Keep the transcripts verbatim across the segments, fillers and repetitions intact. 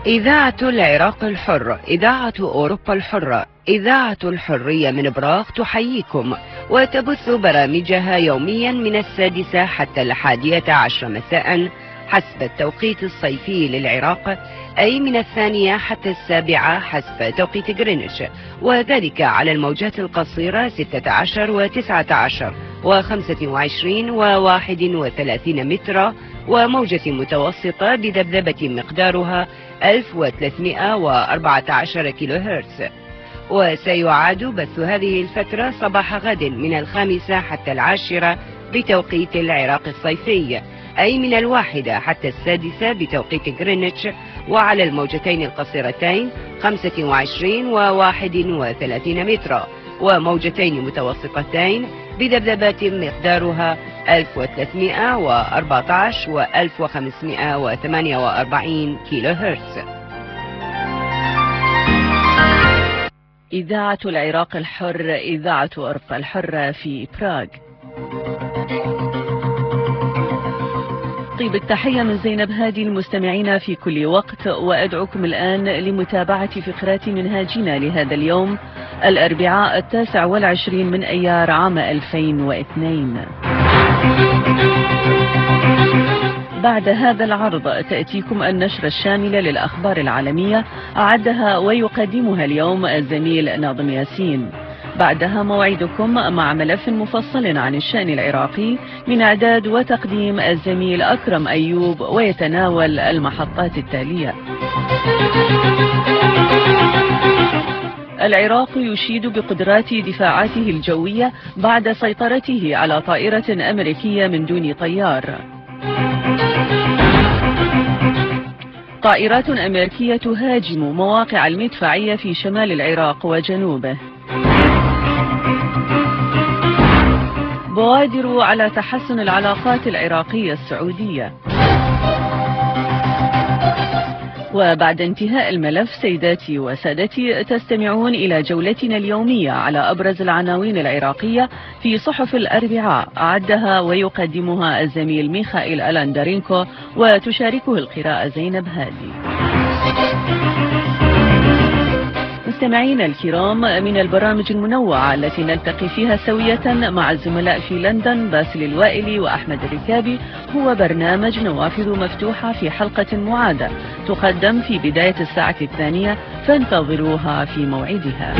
إذاعة العراق الحر، إذاعة أوروبا الحرة، إذاعة الحرية من براغ تحييكم وتبث برامجها يوميا من السادسة حتى الحادية عشر مساء حسب التوقيت الصيفي للعراق، أي من الثانية حتى السابعة حسب توقيت غرينتش، وذلك على الموجات القصيرة ستة عشر وتسعة عشر وخمسة وعشرين وواحد وثلاثين مترا، وموجة متوسطة بذبذبة مقدارها ألف وثلاثمائة وأربعة عشر كيلو هرتز. وسيعاد بث هذه الفترة صباح غد من الخامسة حتى العاشرة بتوقيت العراق الصيفي، أي من الواحدة حتى السادسة بتوقيت غرينتش، وعلى الموجتين القصيرتين خمسة وعشرين وواحد وثلاثين مترا، وموجتين متوسطتين بذبذبات مقدارها ألف وثلاثمائة وأربعة عشر و ألف وخمسمائة وثمانية وأربعين كيلو هرتز. إذاعة العراق الحر، إذاعة أوروبا الحرة في براغ. طيب التحية من زينب هادي المستمعين في كل وقت، وأدعوكم الآن لمتابعة فقرات منهاجنا لهذا اليوم الأربعاء التاسع والعشرين من أيار عام ألفين واثنين. بعد هذا العرض تأتيكم النشرة الشاملة للأخبار العالمية، أعدها ويقدمها اليوم الزميل ناظم ياسين. بعدها موعدكم مع ملف مفصل عن الشأن العراقي من إعداد وتقديم الزميل أكرم أيوب، ويتناول المحطات التالية: العراق يشيد بقدرات دفاعاته الجوية بعد سيطرته على طائرة أمريكية من دون طيار. طائرات أمريكية تهاجم مواقع المدفعية في شمال العراق وجنوبه. بوادر على تحسن العلاقات العراقية السعودية. وبعد انتهاء الملف سيداتي وسادتي تستمعون إلى جولتنا اليومية على أبرز العناوين العراقية في صحف الأربعاء، أعدها ويقدمها الزميل ميخائيل ألاندارينكو، وتشاركه القراءة زينب هادي. مستمعينا الكرام، من البرامج المنوعة التي نلتقي فيها سوية مع الزملاء في لندن باسل الوائلي وأحمد الركابي هو برنامج نوافذ مفتوحة في حلقة معادة تقدم في بداية الساعة الثانية، فانتظروها في موعدها.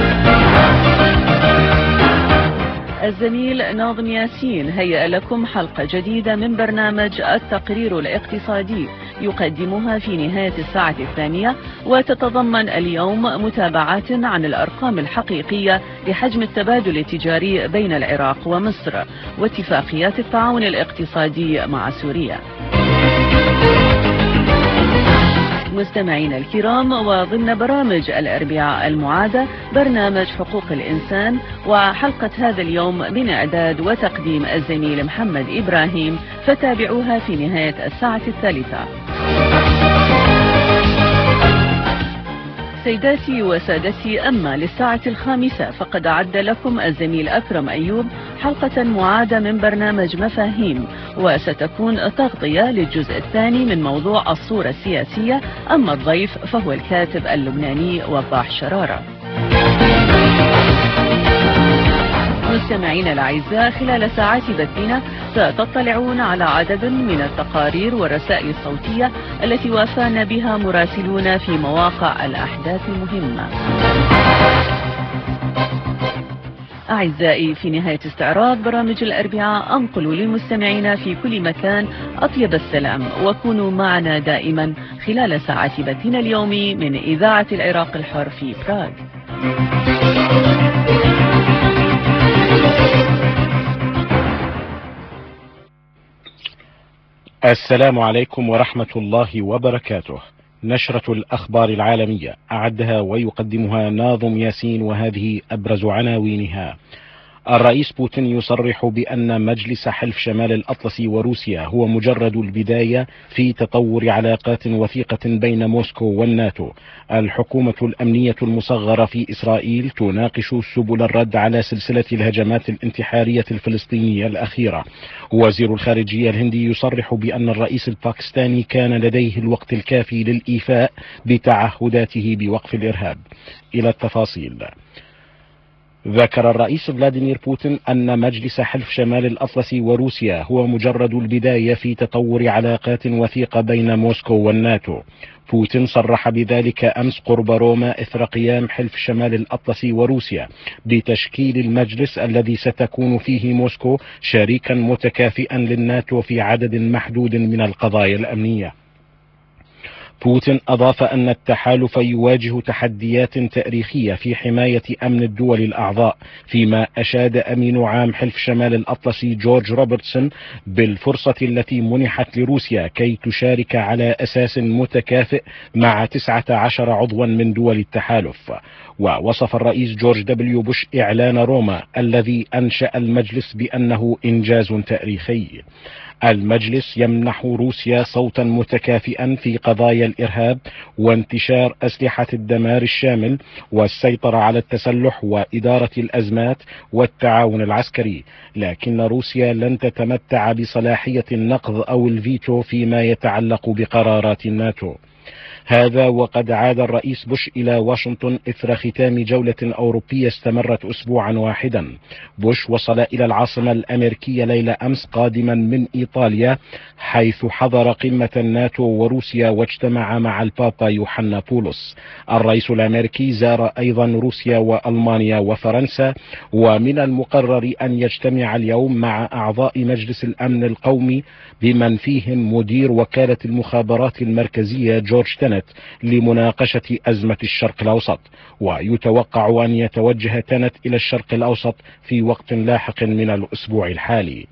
الزميل ناظم ياسين هيأ لكم حلقة جديدة من برنامج التقرير الاقتصادي يقدمها في نهاية الساعة الثانية، وتتضمن اليوم متابعات عن الأرقام الحقيقية لحجم التبادل التجاري بين العراق ومصر واتفاقيات التعاون الاقتصادي مع سوريا. مستمعينا الكرام، وضمن برامج الأربعاء المعادة برنامج حقوق الإنسان، وحلقة هذا اليوم من إعداد وتقديم الزميل محمد إبراهيم، فتابعوها في نهاية الساعة الثالثة. سيداتي وسادتي، أما للساعة الخامسة فقد أعد لكم الزميل أكرم أيوب حلقة معادة من برنامج مفاهيم، وستكون تغطية للجزء الثاني من موضوع الصورة السياسية. أما الضيف فهو الكاتب اللبناني وضاح شرارة. مستمعينا الأعزاء، خلال ساعات بثنا ستطلعون على عدد من التقارير والرسائل الصوتية التي وافانا بها مراسلون في مواقع الأحداث المهمة. أعزائي، في نهاية استعراض برامج الأربعاء أنقل للمستمعين في كل مكان أطيب السلام، وكونوا معنا دائما خلال ساعات بثنا اليومي من إذاعة العراق الحر في براغ. السلام عليكم ورحمة الله وبركاته. نشرة الأخبار العالمية أعدها ويقدمها ناظم ياسين، وهذه أبرز عناوينها. الرئيس بوتين يصرح بأن مجلس حلف شمال الأطلسي وروسيا هو مجرد البداية في تطور علاقات وثيقة بين موسكو والناتو. الحكومة الأمنية المصغرة في إسرائيل تناقش سبل الرد على سلسلة الهجمات الانتحارية الفلسطينية الأخيرة. وزير الخارجية الهندي يصرح بأن الرئيس الباكستاني كان لديه الوقت الكافي للإيفاء بتعهداته بوقف الإرهاب. إلى التفاصيل. ذكر الرئيس فلاديمير بوتين أن مجلس حلف شمال الأطلسي وروسيا هو مجرد البداية في تطور علاقات وثيقة بين موسكو والناتو. بوتين صرح بذلك أمس قرب روما إثر قيام حلف شمال الأطلسي وروسيا بتشكيل المجلس الذي ستكون فيه موسكو شريكا متكافئا للناتو في عدد محدود من القضايا الأمنية. بوتين أضاف أن التحالف يواجه تحديات تاريخية في حماية أمن الدول الأعضاء، فيما أشاد أمين عام حلف شمال الأطلسي جورج روبرتسون بالفرصة التي منحت لروسيا كي تشارك على أساس متكافئ مع تسعة عشر عضوا من دول التحالف. ووصف الرئيس جورج دبليو بوش إعلان روما الذي أنشأ المجلس بأنه إنجاز تاريخي. المجلس يمنح روسيا صوتا متكافئا في قضايا الإرهاب وانتشار أسلحة الدمار الشامل والسيطرة على التسلح وإدارة الأزمات والتعاون العسكري، لكن روسيا لن تتمتع بصلاحية النقض أو الفيتو فيما يتعلق بقرارات الناتو. هذا وقد عاد الرئيس بوش إلى واشنطن إثر ختام جولة أوروبية استمرت أسبوعا واحدا. بوش وصل إلى العاصمة الأمريكية ليلة أمس قادما من إيطاليا، حيث حضر قمة الناتو وروسيا واجتمع مع البابا يوحنا بولس. الرئيس الأمريكي زار أيضا روسيا وألمانيا وفرنسا، ومن المقرر أن يجتمع اليوم مع أعضاء مجلس الأمن القومي بمن فيهم مدير وكالة المخابرات المركزية جورج تنت لمناقشة أزمة الشرق الأوسط. ويتوقع أن يتوجه تنت إلى الشرق الأوسط في وقت لاحق من الأسبوع الحالي.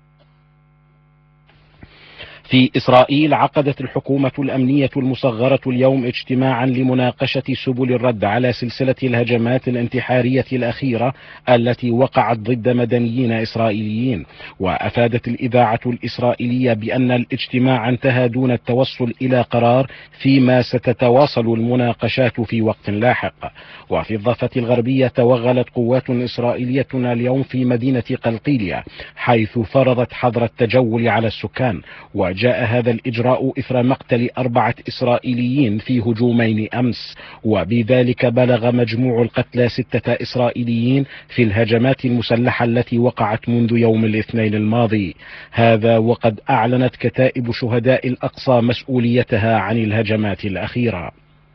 في إسرائيل عقدت الحكومة الأمنية المصغرة اليوم اجتماعا لمناقشة سبل الرد على سلسلة الهجمات الانتحارية الأخيرة التي وقعت ضد مدنيين إسرائيليين. وأفادت الإذاعة الإسرائيلية بأن الاجتماع انتهى دون التوصل إلى قرار، فيما ستتواصل المناقشات في وقت لاحق. وفي الضفة الغربية توغلت قوات إسرائيلية اليوم في مدينة قلقيلية، حيث فرضت حظر التجول على السكان. وجاء هذا الإجراء إثر مقتل أربعة إسرائيليين في هجومين أمس، وبذلك بلغ مجموع القتلى ستة إسرائيليين في الهجمات المسلحة التي وقعت منذ يوم الاثنين الماضي. هذا وقد أعلنت كتائب شهداء الأقصى مسؤوليتها عن الهجمات الأخيرة.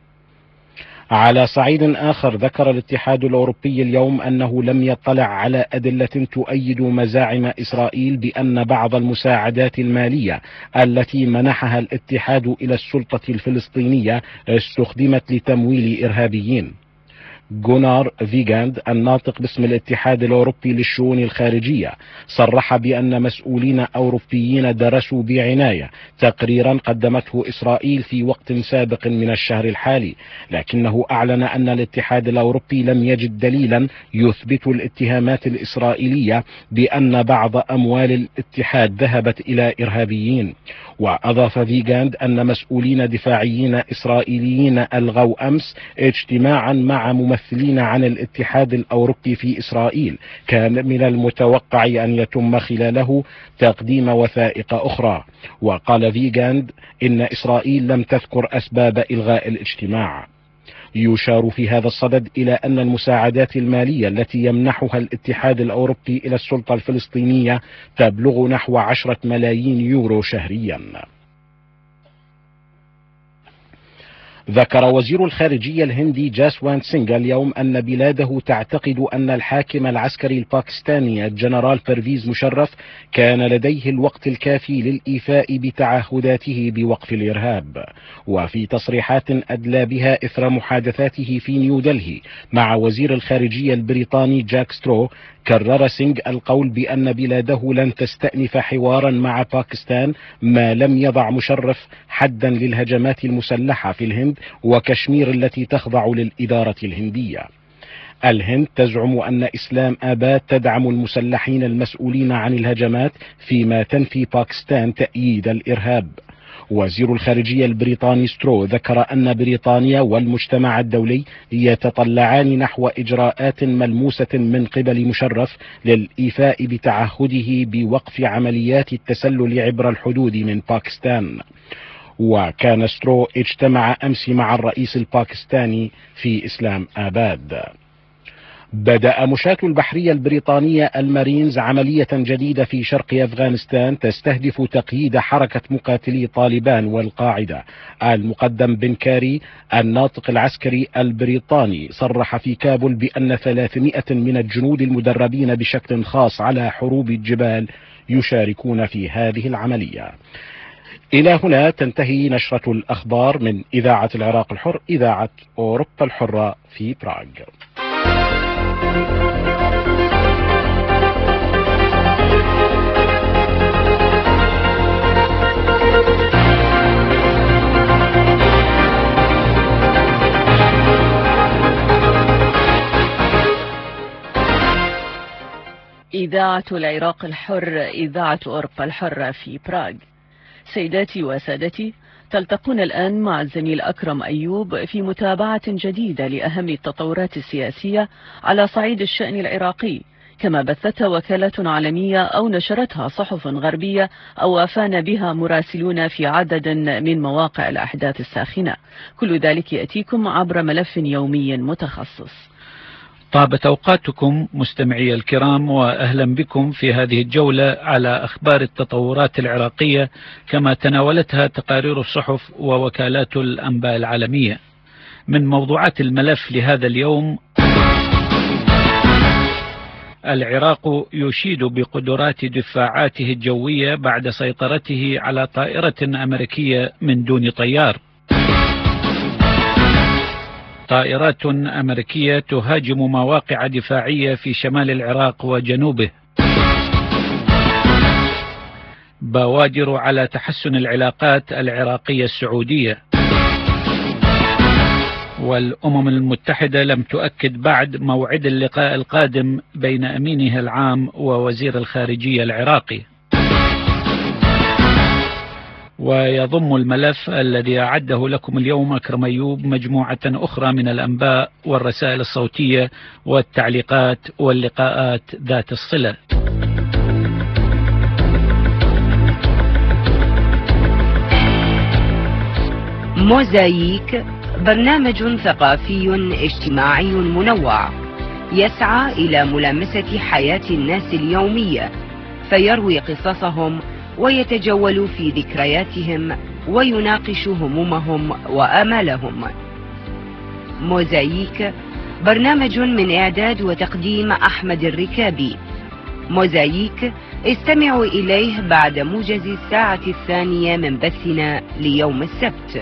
على صعيد آخر، ذكر الاتحاد الأوروبي اليوم أنه لم يطلع على أدلة تؤيد مزاعم إسرائيل بأن بعض المساعدات المالية التي منحها الاتحاد إلى السلطة الفلسطينية استخدمت لتمويل إرهابيين. جونار فيغاند الناطق باسم الاتحاد الأوروبي للشؤون الخارجية صرح بأن مسؤولين أوروبيين درسوا بعناية تقريرا قدمته إسرائيل في وقت سابق من الشهر الحالي، لكنه أعلن أن الاتحاد الأوروبي لم يجد دليلا يثبت الاتهامات الإسرائيلية بأن بعض أموال الاتحاد ذهبت إلى إرهابيين. وأضاف فيغاند أن مسؤولين دفاعيين إسرائيليين ألغوا أمس اجتماعا مع ممثلين عن الاتحاد الأوروبي في إسرائيل كان من المتوقع أن يتم خلاله تقديم وثائق أخرى. وقال فيغاند إن إسرائيل لم تذكر أسباب إلغاء الاجتماع. يشار في هذا الصدد إلى أن المساعدات المالية التي يمنحها الاتحاد الأوروبي إلى السلطة الفلسطينية تبلغ نحو عشرة ملايين يورو شهريا. ذكر وزير الخارجية الهندي جاسوانت سينغ اليوم أن بلاده تعتقد أن الحاكم العسكري الباكستاني الجنرال بيرويز مشرف كان لديه الوقت الكافي للإيفاء بتعهداته بوقف الإرهاب. وفي تصريحات أدلى بها إثر محادثاته في نيودلهي مع وزير الخارجية البريطاني جاك سترو، كرر سينغ القول بأن بلاده لن تستأنف حوارا مع باكستان ما لم يضع مشرف حدا للهجمات المسلحة في الهند وكشمير التي تخضع للإدارة الهندية. الهند تزعم أن إسلام آباد تدعم المسلحين المسؤولين عن الهجمات، فيما تنفي باكستان تأييد الإرهاب. وزير الخارجية البريطاني سترو ذكر أن بريطانيا والمجتمع الدولي يتطلعان نحو إجراءات ملموسة من قبل مشرف للإيفاء بتعهده بوقف عمليات التسلل عبر الحدود من باكستان. وكان سترو اجتمع أمس مع الرئيس الباكستاني في إسلام آباد. بدأ مشاة البحرية البريطانية المارينز عملية جديدة في شرق أفغانستان تستهدف تقييد حركة مقاتلي طالبان والقاعدة. المقدم بن كاري الناطق العسكري البريطاني صرح في كابول بأن ثلاثمائة من الجنود المدربين بشكل خاص على حروب الجبال يشاركون في هذه العملية. إلى هنا تنتهي نشرة الأخبار من إذاعة العراق الحر، إذاعة أوروبا الحرة في براغ. إذاعة العراق الحر، إذاعة أوروبا الحرة في براغ. سيداتي وسادتي، تلتقون الآن مع الزميل أكرم أيوب في متابعة جديدة لأهم التطورات السياسية على صعيد الشأن العراقي، كما بثتها وكالات عالمية أو نشرتها صحف غربية أو أفان بها مراسلون في عدد من مواقع الأحداث الساخنة. كل ذلك يأتيكم عبر ملف يومي متخصص. طابت أوقاتكم مستمعي الكرام، وأهلا بكم في هذه الجولة على أخبار التطورات العراقية كما تناولتها تقارير الصحف ووكالات الأنباء العالمية. من موضوعات الملف لهذا اليوم: العراق يشيد بقدرات دفاعاته الجوية بعد سيطرته على طائرة أمريكية من دون طيار. طائرات أمريكية تهاجم مواقع دفاعية في شمال العراق وجنوبه. بوادر على تحسن العلاقات العراقية السعودية. والأمم المتحدة لم تؤكد بعد موعد اللقاء القادم بين أمينها العام ووزير الخارجية العراقي. ويضم الملف الذي أعده لكم اليوم أكرم أيوب مجموعة أخرى من الأنباء والرسائل الصوتية والتعليقات واللقاءات ذات الصلة. موزايك برنامج ثقافي اجتماعي منوع يسعى إلى ملامسة حياة الناس اليومية، فيروي قصصهم ويتجول في ذكرياتهم ويناقش همومهم وآمالهم. موزايك برنامج من إعداد وتقديم أحمد الركابي. موزايك استمعوا إليه بعد موجز الساعة الثانية من بثنا ليوم السبت.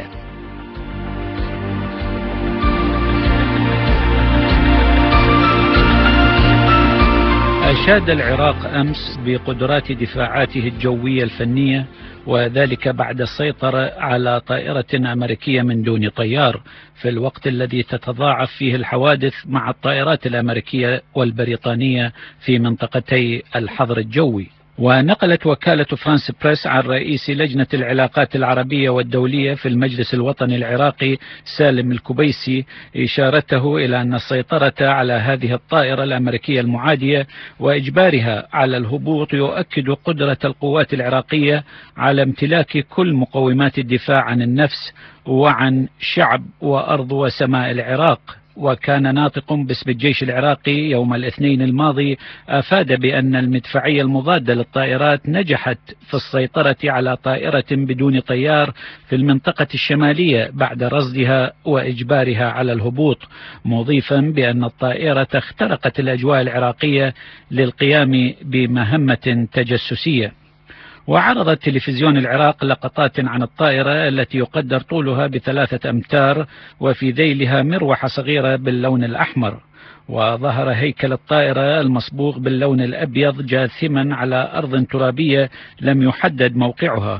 أشاد العراق أمس بقدرات دفاعاته الجوية الفنية، وذلك بعد السيطرة على طائرة أمريكية من دون طيار، في الوقت الذي تتضاعف فيه الحوادث مع الطائرات الأمريكية والبريطانية في منطقتي الحظر الجوي. ونقلت وكالة فرانس بريس عن رئيس لجنة العلاقات العربية والدولية في المجلس الوطني العراقي سالم الكبيسي إشارته إلى أن السيطرة على هذه الطائرة الأمريكية المعادية وإجبارها على الهبوط يؤكد قدرة القوات العراقية على امتلاك كل مقومات الدفاع عن النفس وعن شعب وأرض وسماء العراق. وكان ناطق باسم الجيش العراقي يوم الاثنين الماضي أفاد بأن المدفعية المضادة للطائرات نجحت في السيطرة على طائرة بدون طيار في المنطقة الشمالية بعد رصدها وإجبارها على الهبوط، مضيفا بأن الطائرة اخترقت الأجواء العراقية للقيام بمهمة تجسسية. وعرض تلفزيون العراق لقطات عن الطائرة التي يقدر طولها بثلاثة أمتار وفي ذيلها مروحة صغيرة باللون الأحمر، وظهر هيكل الطائرة المصبوغ باللون الأبيض جاثما على أرض ترابية لم يحدد موقعها.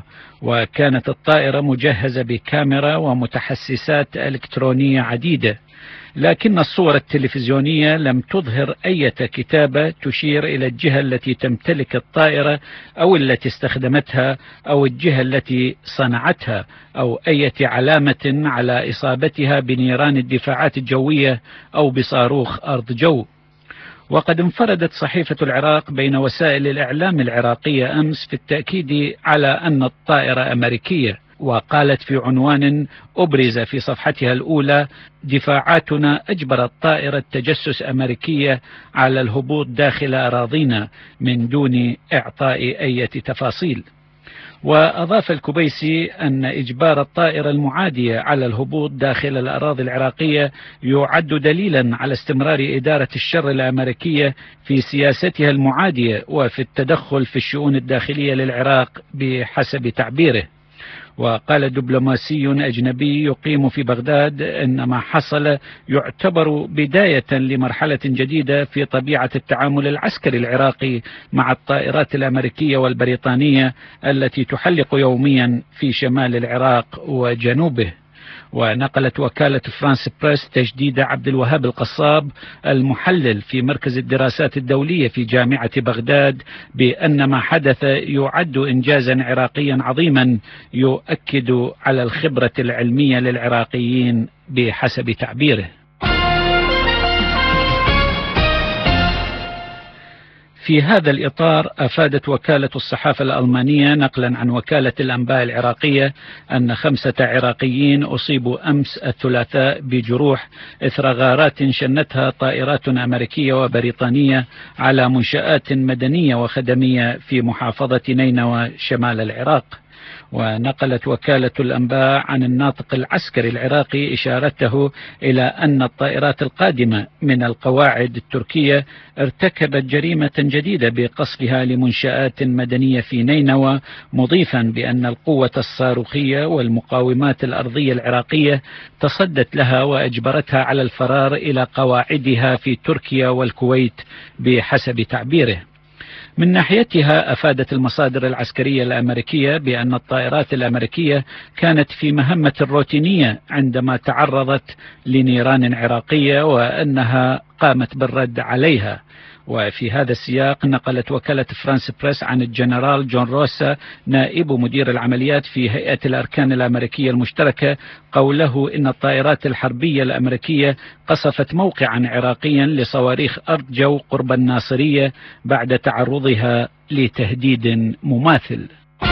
وكانت الطائرة مجهزة بكاميرا ومتحسسات إلكترونية عديدة، لكن الصور التلفزيونية لم تظهر أي كتابة تشير إلى الجهة التي تمتلك الطائرة أو التي استخدمتها أو الجهة التي صنعتها أو أي علامة على إصابتها بنيران الدفاعات الجوية أو بصاروخ أرض جو. وقد انفردت صحيفة العراق بين وسائل الإعلام العراقية أمس في التأكيد على أن الطائرة أمريكية، وقالت في عنوان أبرز في صفحتها الأولى: دفاعاتنا أجبرت طائرة تجسس أمريكية على الهبوط داخل أراضينا من دون إعطاء أي تفاصيل. وأضاف الكبيسي أن إجبار الطائرة المعادية على الهبوط داخل الأراضي العراقية يعد دليلا على استمرار إدارة الشر الأمريكية في سياستها المعادية وفي التدخل في الشؤون الداخلية للعراق بحسب تعبيره. وقال دبلوماسي أجنبي يقيم في بغداد أن ما حصل يعتبر بداية لمرحلة جديدة في طبيعة التعامل العسكري العراقي مع الطائرات الأمريكية والبريطانية التي تحلق يوميا في شمال العراق وجنوبه. ونقلت وكالة فرانس بريس تجديد عبد الوهاب القصاب المحلل في مركز الدراسات الدولية في جامعة بغداد بأن ما حدث يعد إنجازا عراقيا عظيما يؤكد على الخبرة العلمية للعراقيين بحسب تعبيره. في هذا الإطار أفادت وكالة الصحافة الألمانية نقلا عن وكالة الأنباء العراقية أن خمسة عراقيين أصيبوا أمس الثلاثاء بجروح إثر غارات شنتها طائرات أمريكية وبريطانية على منشآت مدنية وخدمية في محافظة نينوى شمال العراق. ونقلت وكالة الأنباء عن الناطق العسكري العراقي إشارته إلى أن الطائرات القادمة من القواعد التركية ارتكبت جريمة جديدة بقصفها لمنشآت مدنية في نينوى، مضيفا بأن القوة الصاروخية والمقاومات الأرضية العراقية تصدت لها وأجبرتها على الفرار إلى قواعدها في تركيا والكويت بحسب تعبيره. من ناحيتها أفادت المصادر العسكرية الأمريكية بأن الطائرات الأمريكية كانت في مهمة روتينية عندما تعرضت لنيران عراقية وأنها قامت بالرد عليها. وفي هذا السياق نقلت وكالة فرانس بريس عن الجنرال جون روسا نائب مدير العمليات في هيئة الأركان الأمريكية المشتركة قوله إن الطائرات الحربية الأمريكية قصفت موقعا عراقيا لصواريخ أرض جو قرب الناصرية بعد تعرضها لتهديد مماثل.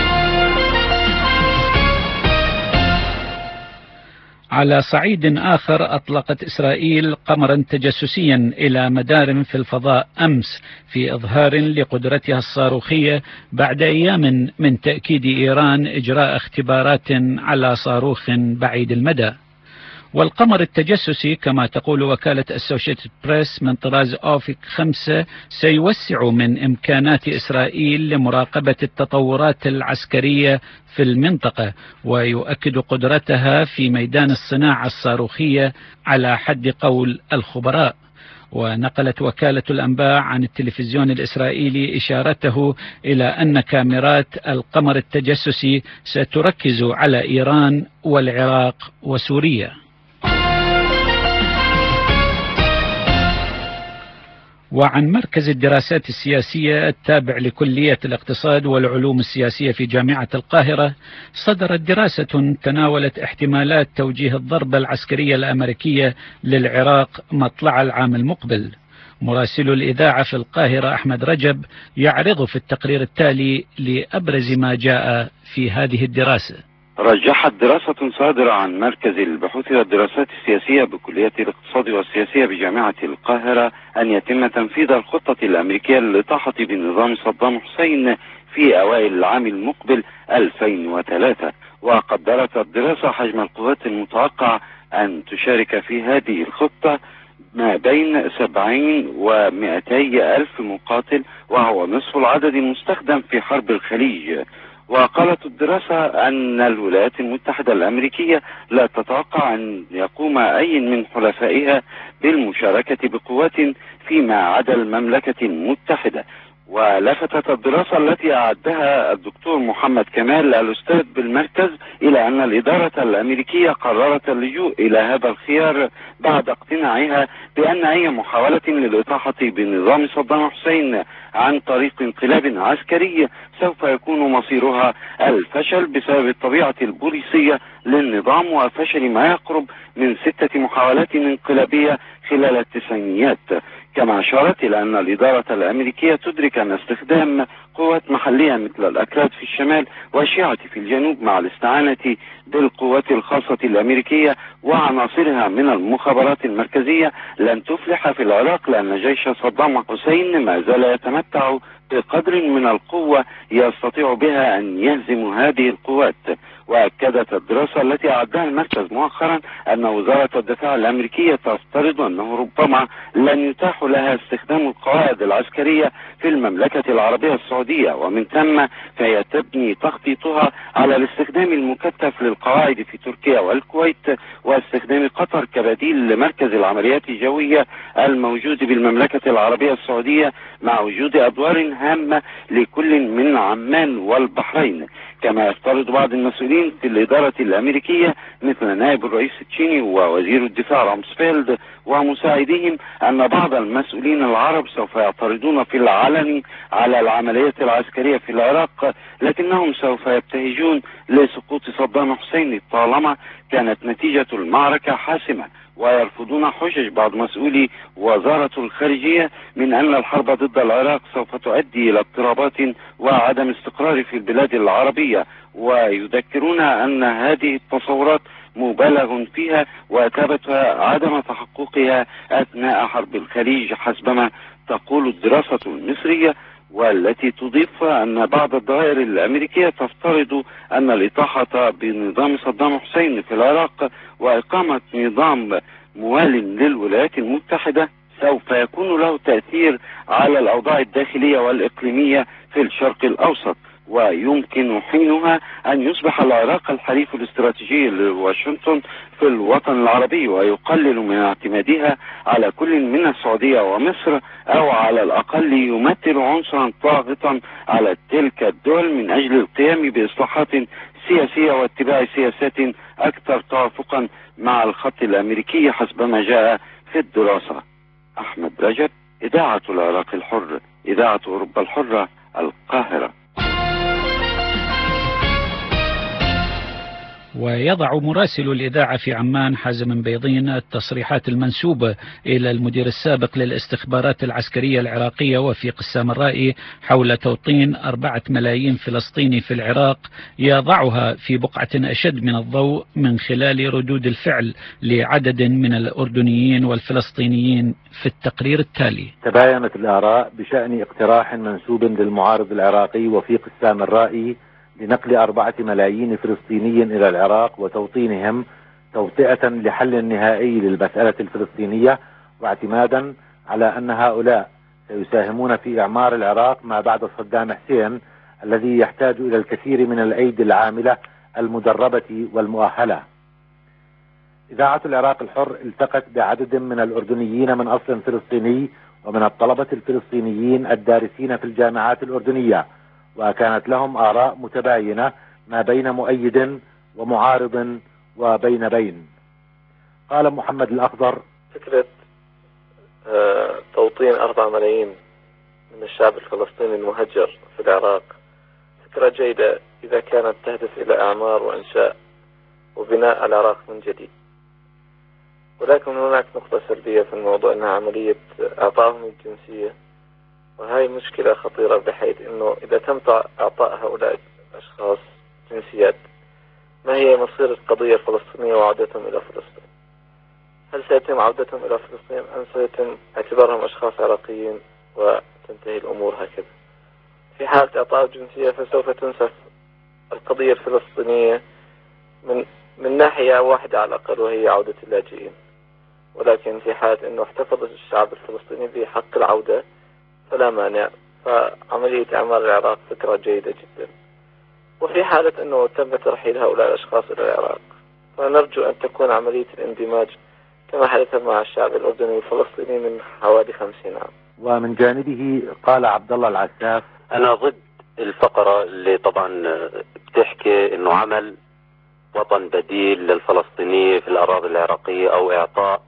على صعيد آخر أطلقت إسرائيل قمرا تجسسيا إلى مدار في الفضاء أمس في إظهار لقدرتها الصاروخية بعد أيام من تأكيد إيران إجراء اختبارات على صاروخ بعيد المدى. والقمر التجسسي كما تقول وكالة أسوشيتد بريس من طراز أوفيك خمسة سيوسع من إمكانات إسرائيل لمراقبة التطورات العسكرية في المنطقة ويؤكد قدرتها في ميدان الصناعة الصاروخية على حد قول الخبراء. ونقلت وكالة الأنباء عن التلفزيون الإسرائيلي إشارته إلى أن كاميرات القمر التجسسي ستركز على إيران والعراق وسوريا. وعن مركز الدراسات السياسية التابع لكلية الاقتصاد والعلوم السياسية في جامعة القاهرة صدرت دراسة تناولت احتمالات توجيه الضربة العسكرية الأمريكية للعراق مطلع العام المقبل. مراسل الإذاعة في القاهرة أحمد رجب يعرض في التقرير التالي لأبرز ما جاء في هذه الدراسة. رجحت دراسة صادرة عن مركز البحوث والدراسات السياسية بكلية الاقتصاد والسياسية بجامعة القاهرة أن يتم تنفيذ الخطة الأمريكية للإطاحة بنظام صدام حسين في أوائل العام المقبل ألفين وثلاثة. وقدرت الدراسة حجم القوات المتوقع أن تشارك في هذه الخطة ما بين سبعين ومئتي ألف مقاتل، وهو نصف العدد المستخدم في حرب الخليج. وقالت الدراسة أن الولايات المتحدة الأمريكية لا تتوقع أن يقوم أي من حلفائها بالمشاركة بقوات فيما عدا المملكة المتحدة. ولفتت الدراسة التي أعدها الدكتور محمد كمال الأستاذ بالمركز إلى أن الإدارة الأمريكية قررت اللجوء إلى هذا الخيار بعد اقتناعها بأن أي محاولة للإطاحة بنظام صدام حسين عن طريق انقلاب عسكري سوف يكون مصيرها الفشل بسبب الطبيعة البوليسية للنظام وفشل ما يقرب من ستة محاولات انقلابية خلال التسعينيات. كما أشارت إلى أن الإدارة الأمريكية تدرك أن استخدام قوات محلية مثل الأكراد في الشمال والشيعة في الجنوب مع الاستعانة بالقوات الخاصة الأمريكية وعناصرها من المخابرات المركزية لن تفلح في العراق، لأن جيش صدام حسين ما زال يتمتع بقدر من القوة يستطيع بها أن يهزم هذه القوات. وأكدت الدراسة التي أعدها المركز مؤخرا أن وزارة الدفاع الأمريكية تفترض أنه ربما لن يتاح لها استخدام القواعد العسكرية في المملكة العربية السعودية، ومن ثم فهي تبني تخطيطها على الاستخدام المكثف للقواعد في تركيا والكويت واستخدام قطر كبديل لمركز العمليات الجوية الموجود بالمملكة العربية السعودية مع وجود أدوار هامة لكل من عمان والبحرين. كما يفترض بعض المسؤولين في الإدارة الأمريكية مثل نائب الرئيس التشيني ووزير الدفاع رامسفيلد ومساعديهم أن بعض المسؤولين العرب سوف يعترضون في العلن على العمليات العسكرية في العراق، لكنهم سوف يبتهجون لسقوط صدام حسين طالما كانت نتيجة المعركة حاسمة، ويرفضون حجج بعض مسؤولي وزارة الخارجية من أن الحرب ضد العراق سوف تؤدي إلى اضطرابات وعدم استقرار في البلاد العربية، ويذكرون أن هذه التصورات مبالغ فيها وثبت عدم تحققها أثناء حرب الخليج حسبما تقول الدراسة المصرية، والتي تضيف أن بعض الدوائر الأمريكية تفترض أن الإطاحة بنظام صدام حسين في العراق وإقامة نظام موال للولايات المتحدة سوف يكون له تأثير على الأوضاع الداخلية والإقليمية في الشرق الأوسط، ويمكن حينها أن يصبح العراق الحليف الاستراتيجي لواشنطن في الوطن العربي ويقلل من اعتمادها على كل من السعودية ومصر، أو على الأقل يمثل عنصرا ضاغطا على تلك الدول من أجل القيام بإصلاحات سياسية واتباع سياسات أكثر توافقا مع الخط الأمريكي حسبما جاء في الدراسة. أحمد رجب، إذاعة العراق الحر، إذاعة أوروبا الحرة، القاهرة. ويضع مراسل الإذاعة في عمان حازم بيضين التصريحات المنسوبة إلى المدير السابق للاستخبارات العسكرية العراقية وفيق السامرائي حول توطين أربعة ملايين فلسطيني في العراق يضعها في بقعة أشد من الضوء من خلال ردود الفعل لعدد من الأردنيين والفلسطينيين في التقرير التالي. تباينت الآراء بشأن اقتراح منسوب للمعارض العراقي وفيق السامرائي لنقل أربعة ملايين فلسطيني إلى العراق وتوطينهم توطئة لحل نهائي للمسألة الفلسطينية، واعتمادا على أن هؤلاء سيساهمون في إعمار العراق ما بعد صدام حسين الذي يحتاج إلى الكثير من الأيدي العاملة المدربة والمؤهلة. إذاعة العراق الحر التقت بعدد من الأردنيين من أصل فلسطيني ومن الطلبة الفلسطينيين الدارسين في الجامعات الأردنية، وكانت لهم آراء متباينة ما بين مؤيد ومعارض وبين بين. قال محمد الأخضر: فكرة توطين أربعة ملايين من الشعب الفلسطيني المهجر في العراق فكرة جيدة إذا كانت تهدف إلى إعمار وإنشاء وبناء العراق من جديد، ولكن هناك نقطة سلبية في الموضوع، أنها عملية إعطائهم الجنسية، وهي مشكلة خطيرة بحيث أنه إذا تم إعطاء هؤلاء الأشخاص جنسيات ما هي مصير القضية الفلسطينية وعودتهم إلى فلسطين؟ هل سيتم عودتهم إلى فلسطين أم سيتم اعتبارهم أشخاص عراقيين وتنتهي الأمور هكذا؟ في حالة إعطاء الجنسية فسوف تنسف القضية الفلسطينية من من ناحية واحدة على الأقل، وهي عودة اللاجئين، ولكن في حالة أنه احتفظ الشعب الفلسطيني بحق العودة فلا مانع، فعملية إعمار العراق فكرة جيدة جدا. وفي حالة أنه تم ترحيل هؤلاء الأشخاص إلى العراق فنرجو أن تكون عملية الاندماج كما حدث مع الشعب الأردني والفلسطيني من حوالي خمسين عام. ومن جانبه قال عبد الله العساف: أنا ضد الفقرة اللي طبعا بتحكي إنه عمل وطن بديل للفلسطينيين في الأراضي العراقية أو إعطاء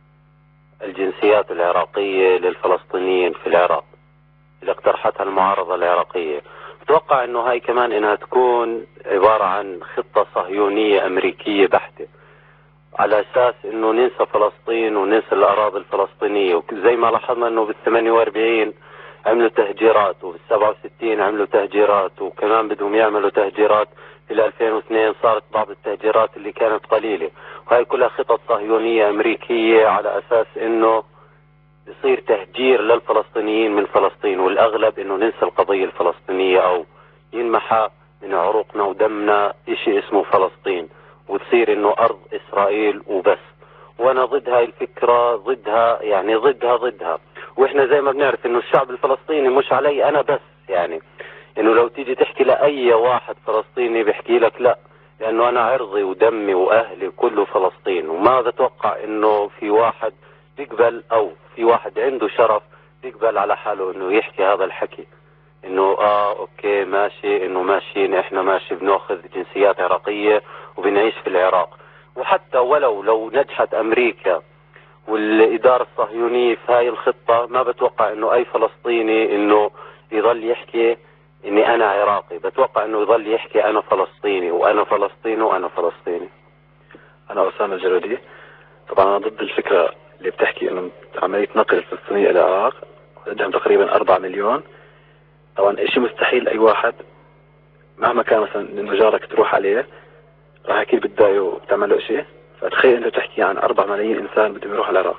الجنسيات العراقية للفلسطينيين في العراق اللي اقترحتها المعارضة العراقية. أتوقع إنه هاي كمان إنها تكون عبارة عن خطة صهيونية أمريكية بحتة، على أساس إنه ننسى فلسطين وننسى الأراضي الفلسطينية. وزي ما لاحظنا إنه بالثمانية وأربعين عملوا تهجيرات، وبالسبعة وستين عملوا تهجيرات، وكمان بدهم يعملوا تهجيرات في ألفين واثنين صارت بعض التهجيرات اللي كانت قليلة. وهي كلها خطط صهيونية أمريكية على أساس إنه يصير تهجير للفلسطينيين من فلسطين، والأغلب إنه ننسى القضية الفلسطينية أو ينمحى من عروقنا ودمنا إشي اسمه فلسطين، وتصير إنه أرض إسرائيل وبس. وأنا ضد هاي الفكرة، ضدها يعني ضدها ضدها. وإحنا زي ما بنعرف إنه الشعب الفلسطيني مش علي أنا بس، يعني إنه لو تيجي تحكي لأي واحد فلسطيني بيحكي لك لا، لأنه أنا عرضي ودمي وأهلي كله فلسطين. وما بتوقع إنه في واحد بيقبل أو في واحد عنده شرف بيقبل على حاله إنه يحكي هذا الحكي، إنه آه أوكي ماشي، إنه ماشيين إحنا ماشي بنأخذ جنسيات عراقية وبنعيش في العراق. وحتى ولو لو نجحت أمريكا والإدارة الصهيونية في هاي الخطة، ما بتوقع إنه أي فلسطيني إنه يظل يحكي إني أنا عراقي. بتوقع إنه يظل يحكي أنا فلسطيني وأنا فلسطيني وأنا فلسطيني. أنا أسامة الجرودي. طبعا أنا ضد الفكرة اللي بتحكي إنه عملية نقل الفلسطينية إلى العراق، عندهم تقريبا أربعة مليون. طبعا إشي مستحيل أي واحد مهما كان مثلا إنه جارك تروح عليه راح أكيد بتضايقه وبتعمل له شيء. فتخيل أنت تحكي عن أربعة ملايين إنسان بدهم يروحوا العراق،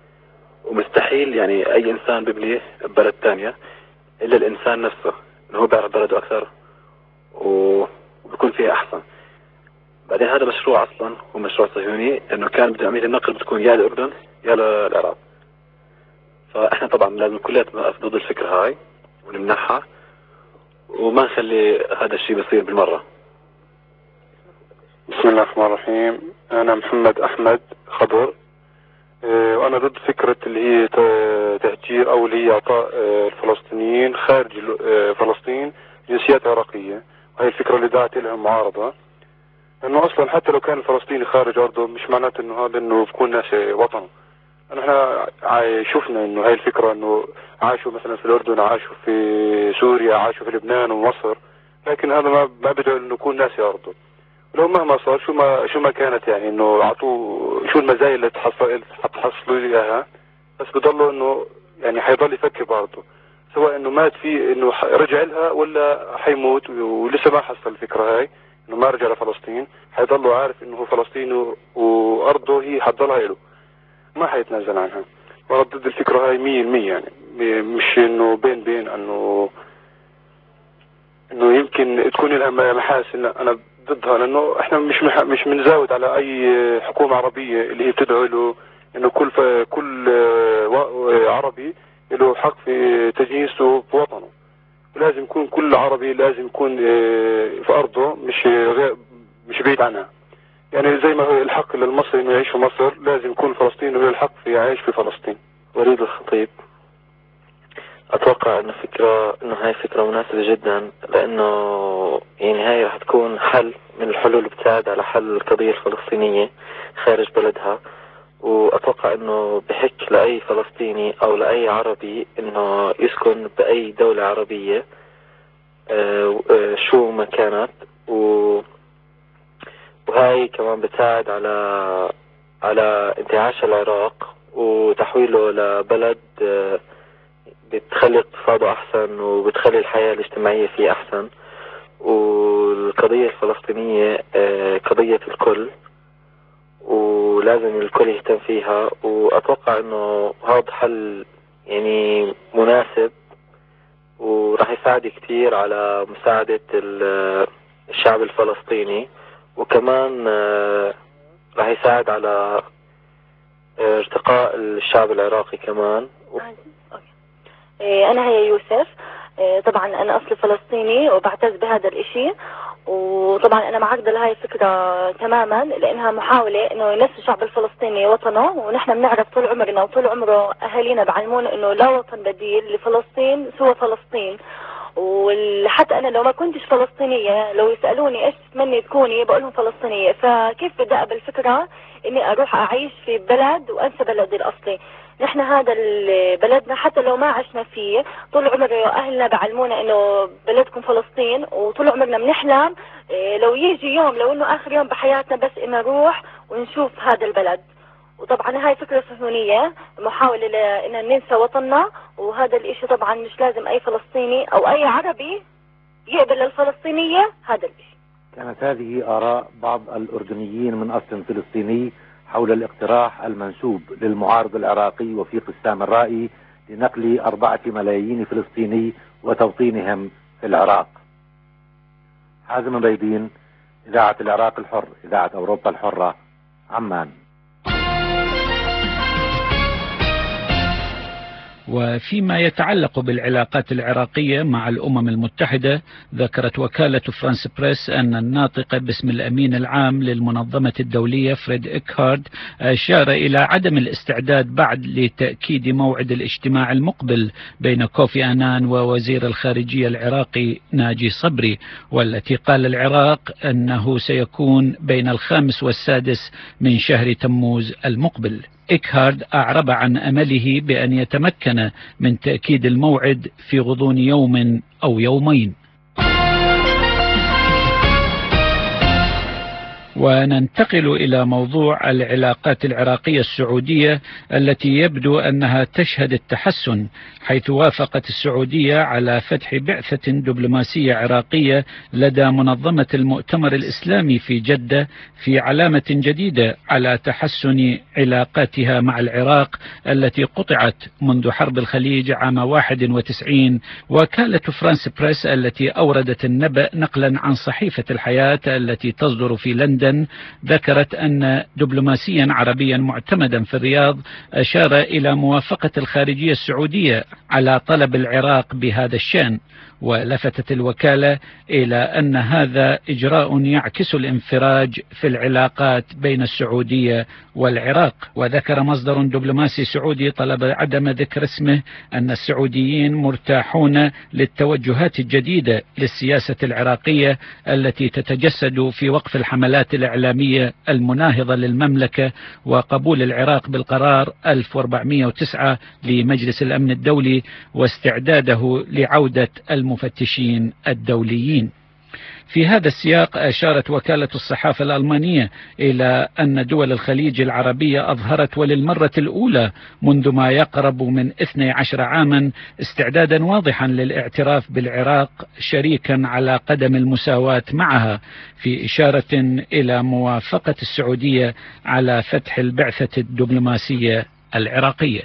ومستحيل يعني أي إنسان ببني ببلد ثانية إلا الإنسان نفسه إنه هو بيعرف بلده أكثر وبيكون فيها أحسن. بعدين هذا مشروع أصلا هو مشروع صهيوني، إنه كان بده عملية النقل بتكون يا للأردن يا للعراق. فإحنا طبعا لازم كلياتنا نقف ضد الفكرة هاي ونمنعها وما نخلي هذا الشيء بيصير بالمرة. بسم الله الرحمن الرحيم. أنا محمد أحمد خضر، وأنا ضد فكرة اللي هي تهجير أو اللي هي إعطاء الفلسطينيين خارج فلسطين جنسيات عراقية. وهي الفكرة اللي دعت لها المعارضة، لأنه أصلا حتى لو كان الفلسطيني خارج أرضه مش معناته إنه هذا إنه بكون ناس وطنه. إحنا شفنا إنه هاي الفكرة إنه عاشوا مثلا في الأردن، عاشوا في سوريا، عاشوا في لبنان ومصر، لكن هذا ما ما بدأ إنه يكون ناس أرضه. لو مهما صار شو ما شو ما كانت يعني انه اعطوه شو المزايا اللي تحصل حتحصلوا اياها، بس بضلوا انه يعني حيضل يفكر برضه، سواء انه مات فيه انه رجع لها ولا حيموت ولسه ما حصل الفكره هاي انه ما رجع لفلسطين. حيضلوا عارف انه هو فلسطين وارضه هي حتضلها له، ما حيتنازل عنها. وانا ضد الفكره هاي مية بالمية، يعني مش انه بين بين انه انه يمكن تكون لها محاسن، انا ضدها. لانه احنا مش مح... مش بنزاود على اي حكومه عربيه اللي هي بتدعو له انه كل ف... كل عربي له حق في تجهيزه بوطنه، ولازم يكون كل عربي لازم يكون في ارضه، مش غير مش بعيد عنها. يعني زي ما هو الحق للمصري انه يعيش في مصر، لازم يكون فلسطيني له الحق في يعيش في فلسطين. وليد الخطيب. اتوقع انه فكرة انه هاي فكرة مناسبة جدا، لانه يعني هاي راح تكون حل من الحلول اللي بتساعد على حل القضية الفلسطينية خارج بلدها. واتوقع انه بحك لاي فلسطيني او لاي عربي انه يسكن باي دولة عربية شو ما كانت، وهاي كمان بتساعد على على انتعاش العراق وتحويله لبلد بتخلي اقتصاده أحسن وبتخلي الحياة الاجتماعية فيه أحسن. والقضية الفلسطينية قضية الكل ولازم الكل يهتم فيها، وأتوقع أنه هذا حل يعني مناسب وراح يساعد كتير على مساعدة الشعب الفلسطيني، وكمان راح يساعد على ارتقاء الشعب العراقي كمان. أنا هي يوسف. طبعا أنا أصلي فلسطيني وبعتز بهذا الإشي، وطبعا أنا معارضة لهاي الفكرة تماما، لأنها محاولة إنه ينسي الشعب الفلسطيني وطنه، ونحن بنعرف طول عمرنا وطول عمره أهالينا بعلمونا إنه لا وطن بديل لفلسطين سوى فلسطين. وحتى أنا لو ما كنتش فلسطينية لو يسألوني إيش تتمني تكوني بقولهم فلسطينية، فكيف بدي أقبل فكرة إني أروح أعيش في بلد وأنسى بلدي الأصلي؟ نحن هذا بلدنا حتى لو ما عشنا فيه طول عمر أهلنا بعلمونا إنه بلدكم فلسطين، وطول عمرنا بنحلم لو يجي يوم لو إنه آخر يوم بحياتنا بس إن نروح ونشوف هذا البلد. وطبعا هاي فكرة صهيونية محاولة لإن ننسى وطننا، وهذا الإشي طبعا مش لازم أي فلسطيني أو أي عربي يقبل الفلسطينية هذا الإشي. كانت هذه آراء بعض الأردنيين من أصل فلسطيني حول الاقتراح المنسوب للمعارض العراقي وفيق السام الرائي لنقل أربعة ملايين فلسطيني وتوطينهم في العراق. حازم بيدين، إذاعة العراق الحر، إذاعة أوروبا الحرة، عمان. وفيما يتعلق بالعلاقات العراقية مع الأمم المتحدة، ذكرت وكالة فرانس بريس أن الناطق باسم الأمين العام للمنظمة الدولية فريد إكهارد أشار إلى عدم الاستعداد بعد لتأكيد موعد الاجتماع المقبل بين كوفي أنان ووزير الخارجية العراقي ناجي صبري، والتي قال العراق أنه سيكون بين الخامس والسادس من شهر تموز المقبل. إكهارد أعرب عن أمله بأن يتمكن من تأكيد الموعد في غضون يوم أو يومين. وننتقل إلى موضوع العلاقات العراقية السعودية التي يبدو أنها تشهد التحسن، حيث وافقت السعودية على فتح بعثة دبلوماسية عراقية لدى منظمة المؤتمر الإسلامي في جدة في علامة جديدة على تحسن علاقاتها مع العراق التي قطعت منذ حرب الخليج عام واحد وتسعين. وكالة فرانس بريس التي أوردت النبأ نقلا عن صحيفة الحياة التي تصدر في لندن ذكرت أن دبلوماسيا عربيا معتمدا في الرياض أشار إلى موافقة الخارجية السعودية على طلب العراق بهذا الشأن. ولفتت الوكالة إلى أن هذا إجراء يعكس الانفراج في العلاقات بين السعودية والعراق. وذكر مصدر دبلوماسي سعودي طلب عدم ذكر اسمه أن السعوديين مرتاحون للتوجهات الجديدة للسياسة العراقية التي تتجسد في وقف الحملات الإعلامية المناهضة للمملكة وقبول العراق بالقرار ألف وأربعمئة وتسعة لمجلس الأمن الدولي واستعداده لعودة المفتشين الدوليين. في هذا السياق أشارت وكالة الصحافة الألمانية إلى أن دول الخليج العربية أظهرت وللمرة الأولى منذ ما يقرب من اثني عشر عاما استعدادا واضحا للاعتراف بالعراق شريكا على قدم المساواة معها، في إشارة إلى موافقة السعودية على فتح البعثة الدبلوماسية العراقية.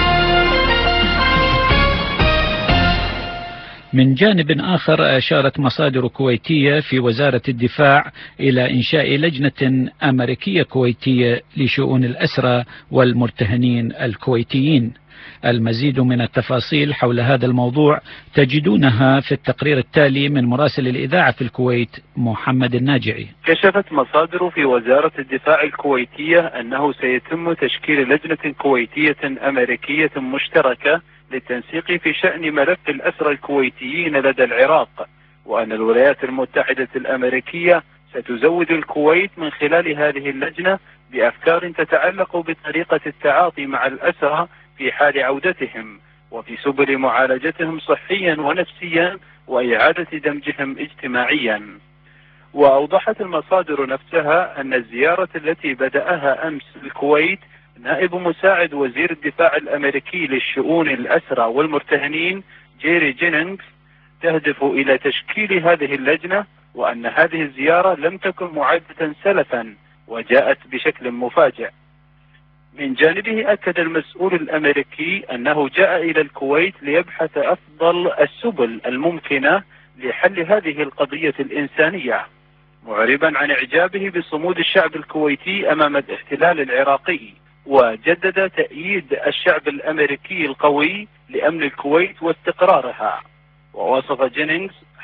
من جانب آخر أشارت مصادر كويتية في وزارة الدفاع إلى إنشاء لجنة أمريكية كويتية لشؤون الأسرى والمرتهنين الكويتيين. المزيد من التفاصيل حول هذا الموضوع تجدونها في التقرير التالي من مراسل الإذاعة في الكويت محمد الناجعي. كشفت مصادر في وزارة الدفاع الكويتية أنه سيتم تشكيل لجنة كويتية أمريكية مشتركة للتنسيق في شأن ملف الأسرى الكويتيين لدى العراق، وأن الولايات المتحدة الأمريكية ستزود الكويت من خلال هذه اللجنة بأفكار تتعلق بطريقة التعاطي مع الأسرى في حال عودتهم، وفي سبل معالجتهم صحيا ونفسيا وإعادة دمجهم اجتماعيا. وأوضحت المصادر نفسها أن الزيارة التي بدأها أمس الكويت نائب مساعد وزير الدفاع الأمريكي للشؤون الأسرى والمرتهنين جيري جينينغز تهدف إلى تشكيل هذه اللجنة، وأن هذه الزيارة لم تكن معدة سلفا وجاءت بشكل مفاجئ. من جانبه أكد المسؤول الأمريكي أنه جاء إلى الكويت ليبحث أفضل السبل الممكنة لحل هذه القضية الإنسانية، معربا عن إعجابه بصمود الشعب الكويتي أمام الاحتلال العراقي، وجدد تأييد الشعب الأمريكي القوي لأمن الكويت واستقرارها. ووصف جينينغز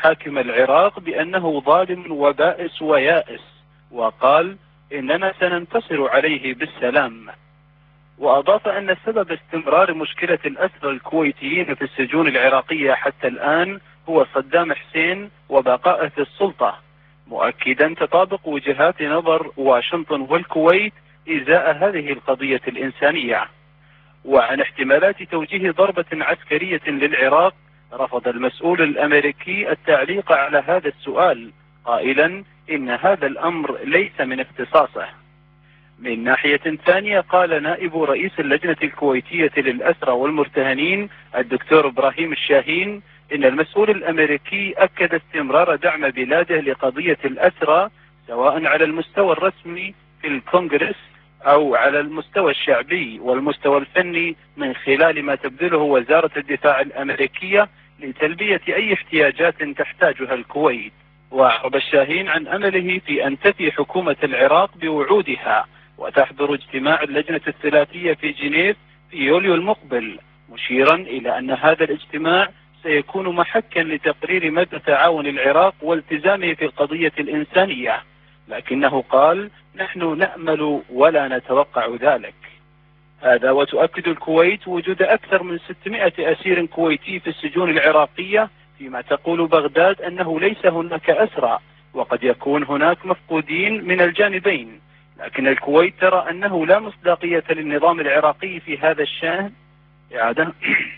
حاكم العراق بأنه ظالم وبائس ويائس، وقال إننا سننتصر عليه بالسلام. وأضاف أن سبب استمرار مشكلة الأسرى الكويتيين في السجون العراقية حتى الآن هو صدام حسين وبقائه في السلطة، مؤكدا تطابق وجهات نظر واشنطن والكويت إزاء هذه القضية الإنسانية. وعن احتمالات توجيه ضربة عسكرية للعراق، رفض المسؤول الأمريكي التعليق على هذا السؤال، قائلا إن هذا الأمر ليس من اختصاصه. من ناحية ثانية، قال نائب رئيس اللجنة الكويتية للأسرى والمرتهنين الدكتور إبراهيم الشاهين إن المسؤول الأمريكي أكد استمرار دعم بلاده لقضية الأسرى سواء على المستوى الرسمي في الكونغرس أو على المستوى الشعبي والمستوى الفني من خلال ما تبذله وزارة الدفاع الأمريكية لتلبية أي احتياجات تحتاجها الكويت. وأعرب الشاهين عن أمله في أن تفي حكومة العراق بوعودها وتحضر اجتماع اللجنة الثلاثية في جنيف في يوليو المقبل، مشيرا إلى أن هذا الاجتماع سيكون محكا لتقرير مدى تعاون العراق والتزامه في القضية الإنسانية، لكنه قال نحن نأمل ولا نتوقع ذلك. هذا وتؤكد الكويت وجود أكثر من ستمائة أسير كويتي في السجون العراقية، فيما تقول بغداد أنه ليس هناك أسرى وقد يكون هناك مفقودين من الجانبين، لكن الكويت ترى أنه لا مصداقية للنظام العراقي في هذا الشأن. إعادة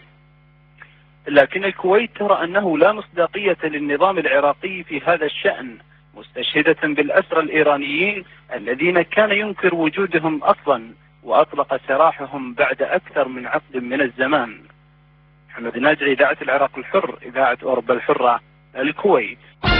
لكن الكويت ترى أنه لا مصداقية للنظام العراقي في هذا الشأن، مستشهدة بالأسرى الإيرانيين الذين كان ينكر وجودهم أصلا وأطلق سراحهم بعد أكثر من عقد من الزمان. محمد ناجي، إذاعة العراق الحر، إذاعة أوروبا الحرة، الكويت.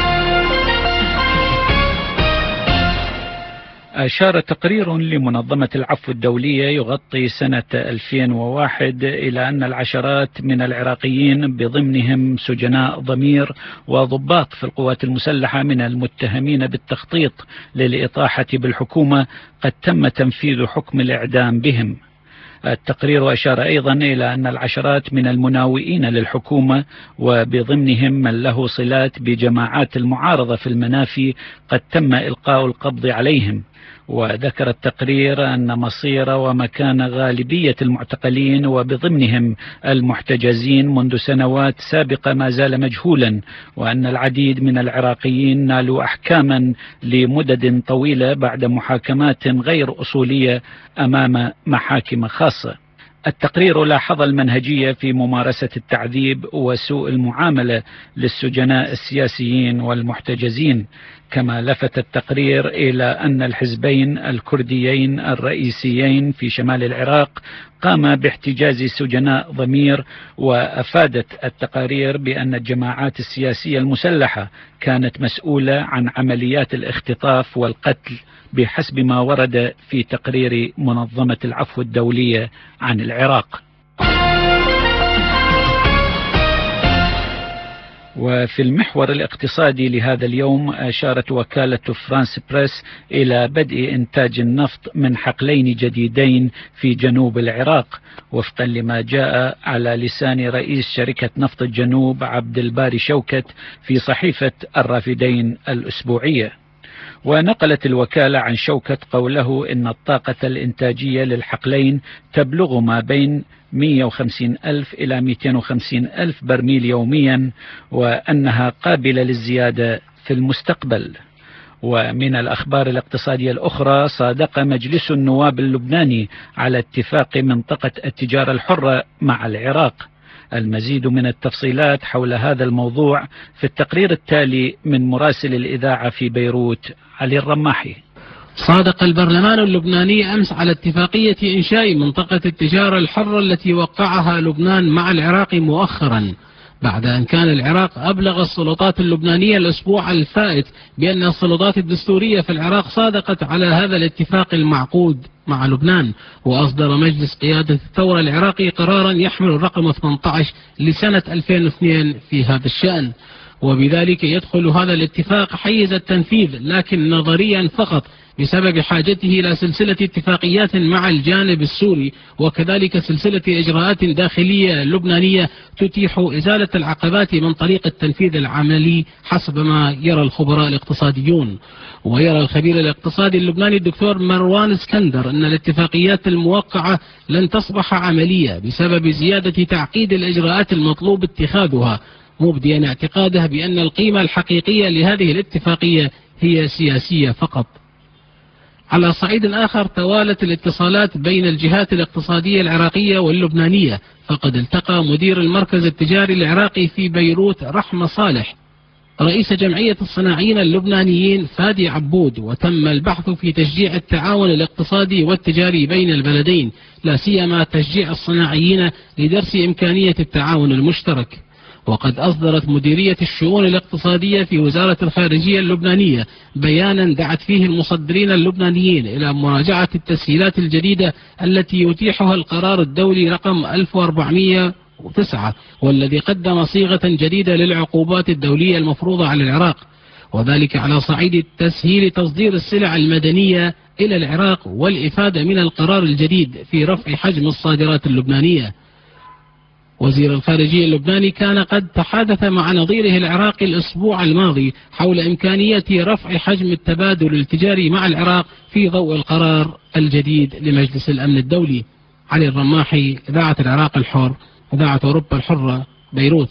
أشار تقرير لمنظمة العفو الدولية يغطي سنة ألفين وواحد إلى أن العشرات من العراقيين بضمنهم سجناء ضمير وضباط في القوات المسلحة من المتهمين بالتخطيط للإطاحة بالحكومة قد تم تنفيذ حكم الإعدام بهم. التقرير أشار أيضا إلى أن العشرات من المناوئين للحكومة وبضمنهم من له صلات بجماعات المعارضة في المنافي قد تم إلقاء القبض عليهم. وذكر التقرير أن مصير ومكان غالبية المعتقلين وبضمنهم المحتجزين منذ سنوات سابقة ما زال مجهولا، وأن العديد من العراقيين نالوا أحكاما لمدد طويلة بعد محاكمات غير أصولية أمام محاكم خاصة. التقرير لاحظ المنهجية في ممارسة التعذيب وسوء المعاملة للسجناء السياسيين والمحتجزين، كما لفت التقرير إلى أن الحزبين الكرديين الرئيسيين في شمال العراق قام باحتجاز سجناء ضمير. وأفادت التقارير بأن الجماعات السياسية المسلحة كانت مسؤولة عن عمليات الاختطاف والقتل بحسب ما ورد في تقرير منظمة العفو الدولية عن العراق. وفي المحور الاقتصادي لهذا اليوم، أشارت وكالة فرانس بريس إلى بدء إنتاج النفط من حقلين جديدين في جنوب العراق، وفقا لما جاء على لسان رئيس شركة نفط الجنوب عبد الباري شوكت في صحيفة الرافدين الأسبوعية. ونقلت الوكالة عن شوكت قوله إن الطاقة الإنتاجية للحقلين تبلغ ما بين مئة وخمسين ألف إلى مئتين وخمسين ألف برميل يوميا، وأنها قابلة للزيادة في المستقبل. ومن الأخبار الاقتصادية الأخرى، صادق مجلس النواب اللبناني على اتفاق منطقة التجارة الحرة مع العراق. المزيد من التفصيلات حول هذا الموضوع في التقرير التالي من مراسل الإذاعة في بيروت علي الرماحي. صادق البرلمان اللبناني أمس على اتفاقية إنشاء منطقة التجارة الحرة التي وقعها لبنان مع العراق مؤخرا، بعد أن كان العراق أبلغ السلطات اللبنانية الأسبوع الفائت بأن السلطات الدستورية في العراق صادقت على هذا الاتفاق المعقود مع لبنان. وأصدر مجلس قيادة الثورة العراقي قرارا يحمل الرقم ثمانية عشر لسنة ألفين واثنين في هذا الشأن. وبذلك يدخل هذا الاتفاق حيز التنفيذ لكن نظريا فقط بسبب حاجته إلى سلسلة اتفاقيات مع الجانب السوري، وكذلك سلسلة إجراءات داخلية لبنانية تتيح إزالة العقبات من طريق التنفيذ العملي حسب ما يرى الخبراء الاقتصاديون. ويرى الخبير الاقتصادي اللبناني الدكتور مروان اسكندر أن الاتفاقيات الموقعة لن تصبح عملية بسبب زيادة تعقيد الإجراءات المطلوب اتخاذها، مبديا اعتقاده بأن القيمة الحقيقية لهذه الاتفاقية هي سياسية فقط. على صعيد آخر توالت الاتصالات بين الجهات الاقتصادية العراقية واللبنانية، فقد التقى مدير المركز التجاري العراقي في بيروت رحمة صالح رئيس جمعية الصناعيين اللبنانيين فادي عبود، وتم البحث في تشجيع التعاون الاقتصادي والتجاري بين البلدين، لا سيما تشجيع الصناعيين لدرس إمكانية التعاون المشترك. وقد أصدرت مديرية الشؤون الاقتصادية في وزارة الخارجية اللبنانية بيانا دعت فيه المصدرين اللبنانيين إلى مراجعة التسهيلات الجديدة التي يتيحها القرار الدولي رقم ألف وأربعمئة وتسعة، والذي قدم صيغة جديدة للعقوبات الدولية المفروضة على العراق، وذلك على صعيد تسهيل تصدير السلع المدنية إلى العراق والإفادة من القرار الجديد في رفع حجم الصادرات اللبنانية. وزير الخارجية اللبناني كان قد تحادث مع نظيره العراقي الأسبوع الماضي حول إمكانية رفع حجم التبادل التجاري مع العراق في ضوء القرار الجديد لمجلس الأمن الدولي. علي الرماحي، إذاعة العراق الحر، إذاعة أوروبا الحرة، بيروت.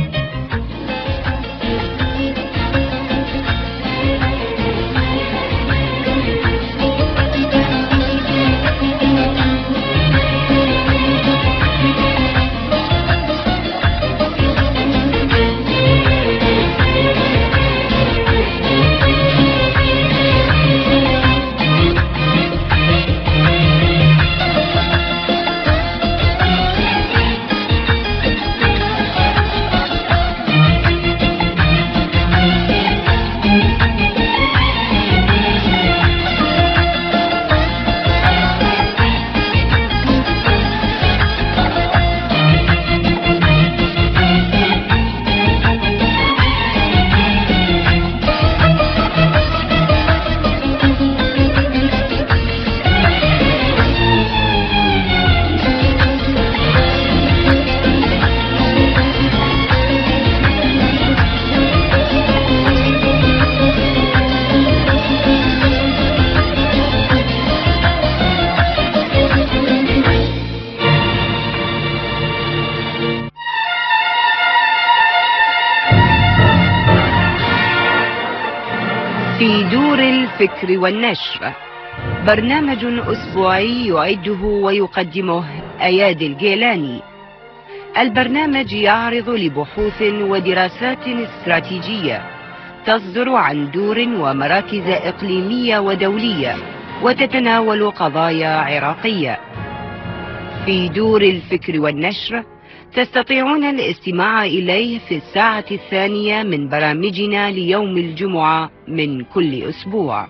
في دور الفكر والنشر، برنامج أسبوعي يعده ويقدمه أيادي الجيلاني. البرنامج يعرض لبحوث ودراسات استراتيجية تصدر عن دور ومراكز إقليمية ودولية وتتناول قضايا عراقية. في دور الفكر والنشر تستطيعون الاستماع إليه في الساعة الثانية من برامجنا ليوم الجمعة من كل أسبوع.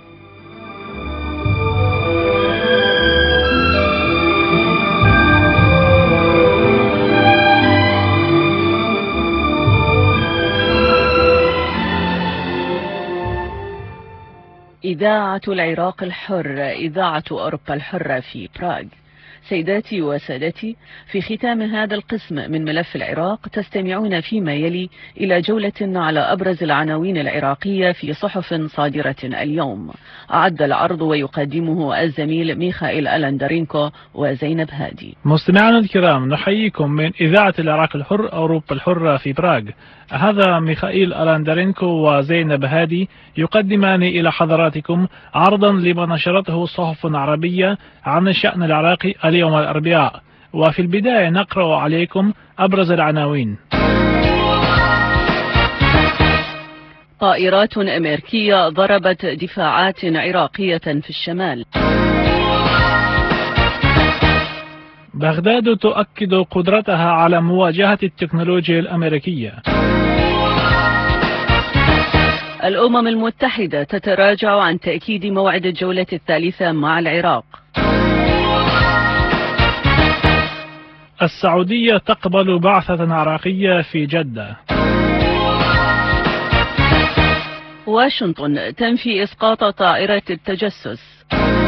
إذاعة العراق الحر، إذاعة أوروبا الحرة في براغ. سيداتي وسادتي، في ختام هذا القسم من ملف العراق تستمعون فيما يلي إلى جولة على أبرز العناوين العراقية في صحف صادرة اليوم. أعد العرض ويقدمه الزميل ميخائيل ألندرينكو وزينب هادي. مستمعينا الكرام، نحييكم من إذاعة العراق الحر أوروبا الحرة في براغ. هذا ميخائيل ألندرينكو وزينب هادي يقدمان إلى حضراتكم عرضا لما نشرته صحف عربية عن الشأن العراقي اليوم الأربعاء. وفي البداية نقرأ عليكم أبرز العناوين. طائرات أمريكية ضربت دفاعات عراقية في الشمال. بغداد تؤكد قدرتها على مواجهة التكنولوجيا الأمريكية. الأمم المتحدة تتراجع عن تأكيد موعد الجولة الثالثة مع العراق. السعودية تقبل بعثة عراقية في جدة. واشنطن تنفي إسقاط طائرة التجسس.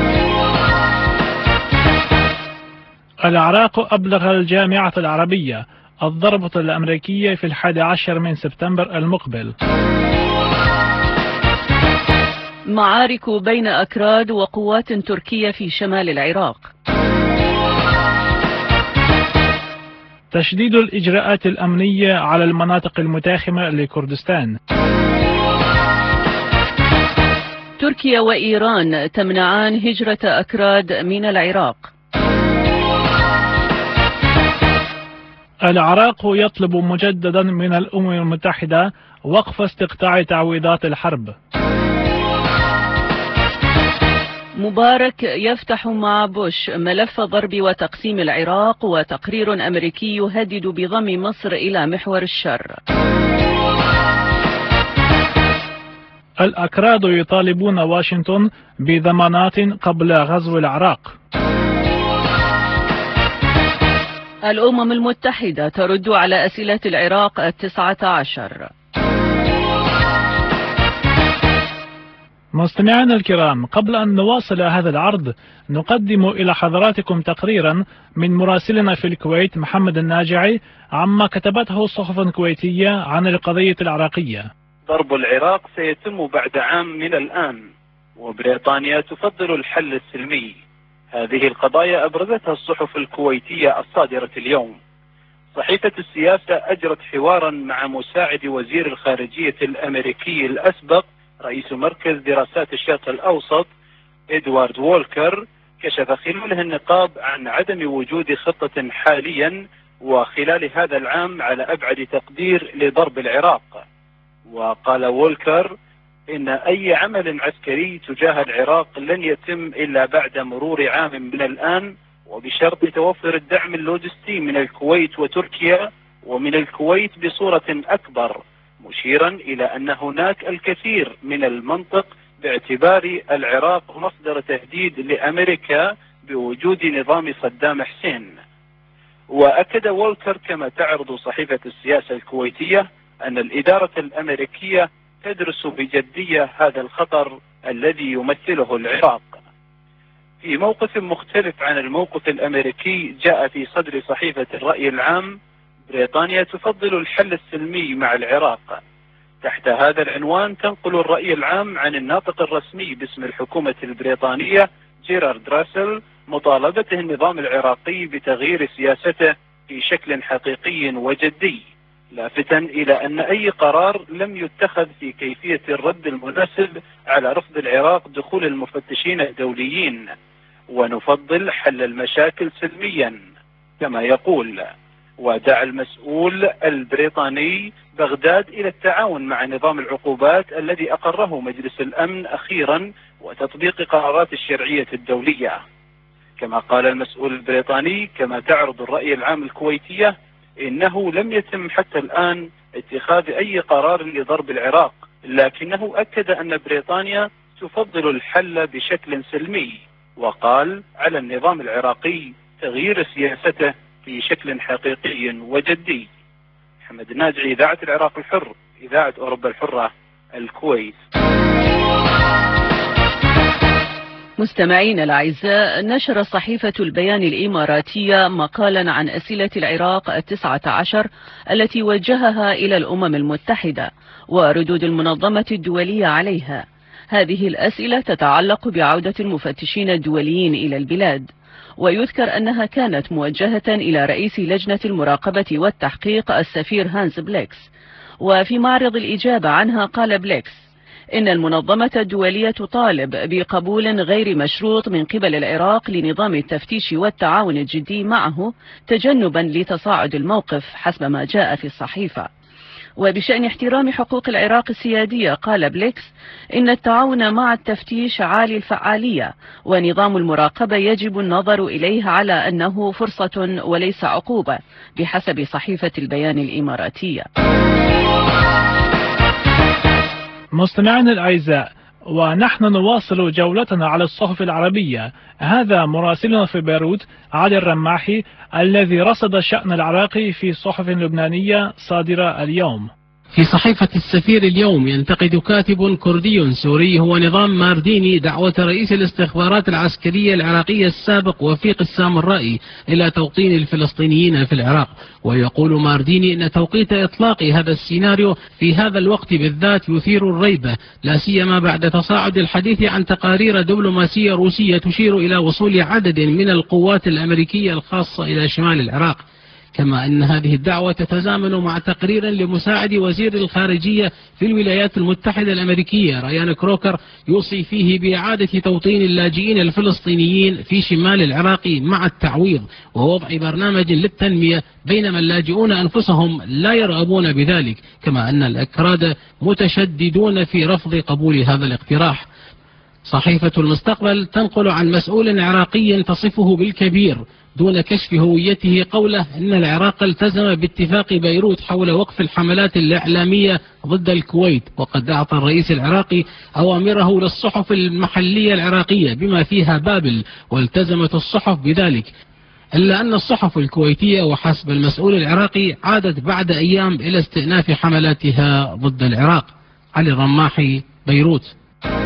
العراق أبلغ الجامعة العربية الضربة الأمريكية في الحادي عشر من سبتمبر المقبل. معارك بين أكراد وقوات تركية في شمال العراق. تشديد الإجراءات الأمنية على المناطق المتاخمة لكردستان. تركيا وإيران تمنعان هجرة أكراد من العراق. العراق يطلب مجددا من الأمم المتحدة وقف استقطاع تعويضات الحرب. مبارك يفتح مع بوش ملف ضرب وتقسيم العراق، وتقرير أمريكي يهدد بضم مصر إلى محور الشر. الأكراد يطالبون واشنطن بضمانات قبل غزو العراق. الأمم المتحدة ترد على أسئلة العراق التسعة عشر. مستمعينا الكرام، قبل أن نواصل هذا العرض نقدم إلى حضراتكم تقريرا من مراسلنا في الكويت محمد الناجعي عما كتبته الصحف الكويتية عن القضية العراقية. ضرب العراق سيتم بعد عام من الآن، وبريطانيا تفضل الحل السلمي. هذه القضايا أبرزتها الصحف الكويتية الصادرة اليوم. صحيفة السياسة أجرت حوارا مع مساعد وزير الخارجية الأمريكي الأسبق رئيس مركز دراسات الشرق الأوسط إدوارد وولكر، كشف خلاله النقاب عن عدم وجود خطة حاليا وخلال هذا العام على أبعد تقدير لضرب العراق. وقال وولكر إن أي عمل عسكري تجاه العراق لن يتم إلا بعد مرور عام من الآن، وبشرط توفر الدعم اللوجستي من الكويت وتركيا ومن الكويت بصورة أكبر، مشيرا إلى أن هناك الكثير من المنطق باعتبار العراق مصدر تهديد لأمريكا بوجود نظام صدام حسين. وأكد وولكر كما تعرض صحيفة السياسة الكويتية أن الإدارة الأمريكية تدرس بجدية هذا الخطر الذي يمثله العراق. في موقف مختلف عن الموقف الأمريكي جاء في صدر صحيفة الرأي العام: بريطانيا تفضل الحل السلمي مع العراق. تحت هذا العنوان تنقل الرأي العام عن الناطق الرسمي باسم الحكومة البريطانية جيرارد راسل مطالبته النظام العراقي بتغيير سياسته في شكل حقيقي وجدي، لافتا إلى أن أي قرار لم يتخذ في كيفية الرد المناسب على رفض العراق دخول المفتشين الدوليين، ونفضل حل المشاكل سلميا كما يقول. ودعا المسؤول البريطاني بغداد إلى التعاون مع نظام العقوبات الذي أقره مجلس الأمن أخيرا وتطبيق قرارات الشرعية الدولية. كما قال المسؤول البريطاني كما تعرض الرأي العام الكويتية إنه لم يتم حتى الآن اتخاذ أي قرار لضرب العراق، لكنه أكد أن بريطانيا تفضل الحل بشكل سلمي، وقال على النظام العراقي تغيير سياسته في شكل حقيقي وجدي. محمد الناجعي، إذاعة العراق الحر، إذاعة أوروبا الحرة، الكويت. مستمعين الأعزاء، نشر صحيفة البيان الإماراتية مقالا عن أسئلة العراق التسعة عشر التي وجهها إلى الأمم المتحدة وردود المنظمة الدولية عليها. هذه الأسئلة تتعلق بعودة المفتشين الدوليين إلى البلاد، ويذكر أنها كانت موجهة إلى رئيس لجنة المراقبة والتحقيق السفير هانز بليكس. وفي معرض الإجابة عنها قال بليكس إن المنظمة الدولية تطالب بقبول غير مشروط من قبل العراق لنظام التفتيش والتعاون الجدي معه تجنبا لتصاعد الموقف حسب ما جاء في الصحيفة. وبشأن احترام حقوق العراق السيادية قال بليكس إن التعاون مع التفتيش عالي الفعالية، ونظام المراقبة يجب النظر إليه على أنه فرصة وليس عقوبة بحسب صحيفة البيان الإماراتية. مستمعينا الأعزاء، ونحن نواصل جولتنا على الصحف العربية. هذا مراسلنا في بيروت علي الرماحي الذي رصد الشأن العراقي في صحف لبنانية صادرة اليوم. في صحيفة السفير اليوم ينتقد كاتب كردي سوري هو نظام مارديني دعوة رئيس الاستخبارات العسكرية العراقية السابق وفيق السامرائي إلى توطين الفلسطينيين في العراق. ويقول مارديني أن توقيت إطلاق هذا السيناريو في هذا الوقت بالذات يثير الريبة، لا سيما بعد تصاعد الحديث عن تقارير دبلوماسية روسية تشير إلى وصول عدد من القوات الأمريكية الخاصة إلى شمال العراق. كما أن هذه الدعوة تتزامن مع تقرير لمساعد وزير الخارجية في الولايات المتحدة الأمريكية ريان كروكر يوصي فيه بإعادة توطين اللاجئين الفلسطينيين في شمال العراق مع التعويض ووضع برنامج للتنمية، بينما اللاجئون أنفسهم لا يرغبون بذلك، كما أن الأكراد متشددون في رفض قبول هذا الاقتراح. صحيفة المستقبل تنقل عن مسؤول عراقي تصفه بالكبير دون كشف هويته قوله إن العراق التزم باتفاق بيروت حول وقف الحملات الإعلامية ضد الكويت، وقد أعطى الرئيس العراقي أوامره للصحف المحلية العراقية بما فيها بابل، والتزمت الصحف بذلك، إلا أن الصحف الكويتية وحسب المسؤول العراقي عادت بعد أيام إلى استئناف حملاتها ضد العراق. علي الرماحي، بيروت.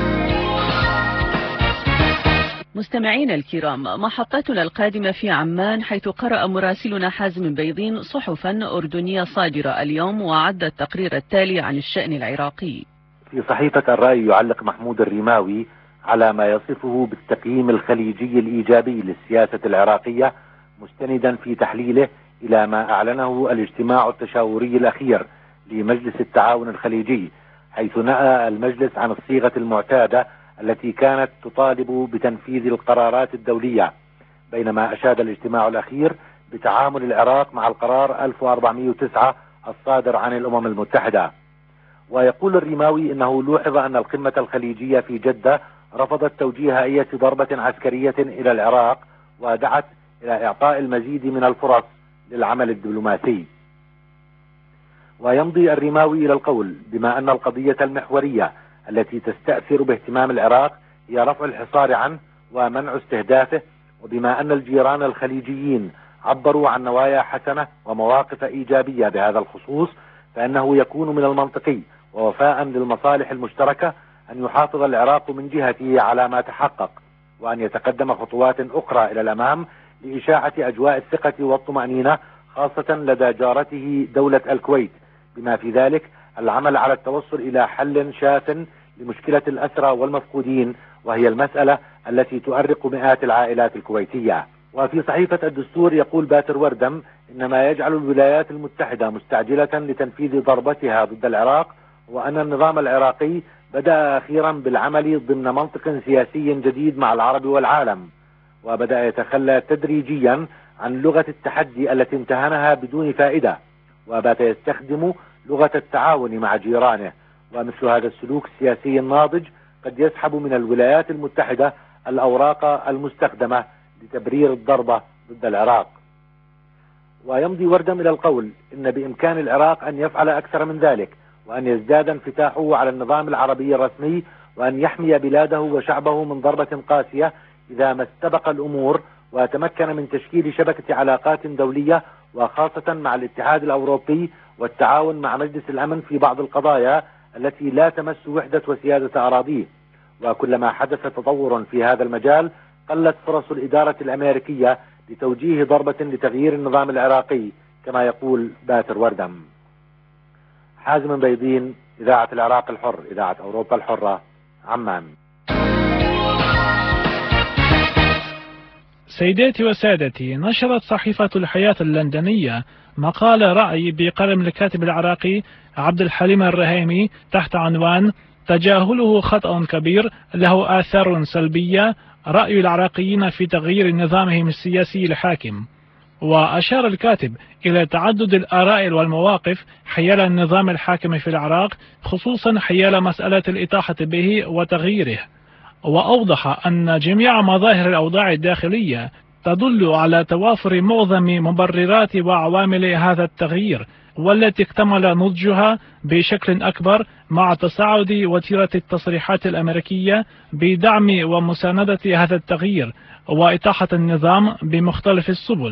مستمعينا الكرام، محطتنا القادمة في عمان، حيث قرأ مراسلنا حازم بيضين صحفا أردنية صادرة اليوم وعد التقرير التالي عن الشأن العراقي. في صحيفة الرأي يعلق محمود الرماوي على ما يصفه بالتقييم الخليجي الإيجابي للسياسة العراقية، مستندا في تحليله إلى ما أعلنه الاجتماع التشاوري الأخير لمجلس التعاون الخليجي، حيث نأى المجلس عن الصيغة المعتادة التي كانت تطالب بتنفيذ القرارات الدولية، بينما أشاد الاجتماع الأخير بتعامل العراق مع القرار ألف وأربعمئة وتسعة الصادر عن الأمم المتحدة. ويقول الرماوي إنه لوحظ أن القمة الخليجية في جدة رفضت توجيه أي ضربة عسكرية إلى العراق، ودعت إلى إعطاء المزيد من الفرص للعمل الدبلوماسي. ويمضي الرماوي إلى القول بما أن القضية المحورية التي تستأثر باهتمام العراق هي رفع الحصار عنه ومنع استهدافه، وبما أن الجيران الخليجيين عبروا عن نوايا حسنة ومواقف إيجابية بهذا الخصوص، فإنه يكون من المنطقي ووفاء للمصالح المشتركة أن يحافظ العراق من جهته على ما تحقق، وأن يتقدم خطوات أخرى إلى الأمام لإشاعة أجواء الثقة والطمأنينة، خاصة لدى جارته دولة الكويت، بما في ذلك العمل على التوصل إلى حل شاف لمشكلة الأسرى والمفقودين، وهي المسألة التي تؤرق مئات العائلات الكويتية. وفي صحيفة الدستور يقول باتر وردم إن ما يجعل الولايات المتحدة مستعجلة لتنفيذ ضربتها ضد العراق وأن النظام العراقي بدأ أخيرا بالعمل ضمن منطق سياسي جديد مع العرب والعالم، وبدأ يتخلى تدريجيا عن لغة التحدي التي امتهنها بدون فائدة، وبات يستخدم لغة التعاون مع جيرانه. ومثل هذا السلوك السياسي الناضج قد يسحب من الولايات المتحدة الأوراق المستخدمة لتبرير الضربة ضد العراق. ويمضي وردم إلى القول إن بإمكان العراق أن يفعل أكثر من ذلك، وأن يزداد انفتاحه على النظام العربي الرسمي، وأن يحمي بلاده وشعبه من ضربة قاسية إذا ما استبق الأمور وتمكن من تشكيل شبكة علاقات دولية، وخاصة مع الاتحاد الأوروبي، والتعاون مع مجلس الأمن في بعض القضايا التي لا تمس وحدة وسيادة أراضيه. وكلما حدث تطور في هذا المجال قلت فرص الإدارة الأمريكية لتوجيه ضربة لتغيير النظام العراقي، كما يقول باتر وردم. حازم بيضين، إذاعة العراق الحر، إذاعة أوروبا الحرة، عمان. سيداتي وسادتي، نشرت صحيفة الحياة اللندنية مقال رأي بقلم الكاتب العراقي عبد الحليم الرهيمي تحت عنوان تجاهله خطأ كبير له آثار سلبية، رأي العراقيين في تغيير نظامهم السياسي الحاكم. وأشار الكاتب إلى تعدد الآراء والمواقف حيال النظام الحاكم في العراق، خصوصا حيال مسألة الإطاحة به وتغييره، وأوضح أن جميع مظاهر الأوضاع الداخلية تدل على توافر معظم مبررات وعوامل هذا التغيير، والتي اكتمل نضجها بشكل أكبر مع تصاعد وتيرة التصريحات الأمريكية بدعم ومساندة هذا التغيير وإطاحة النظام بمختلف السبل.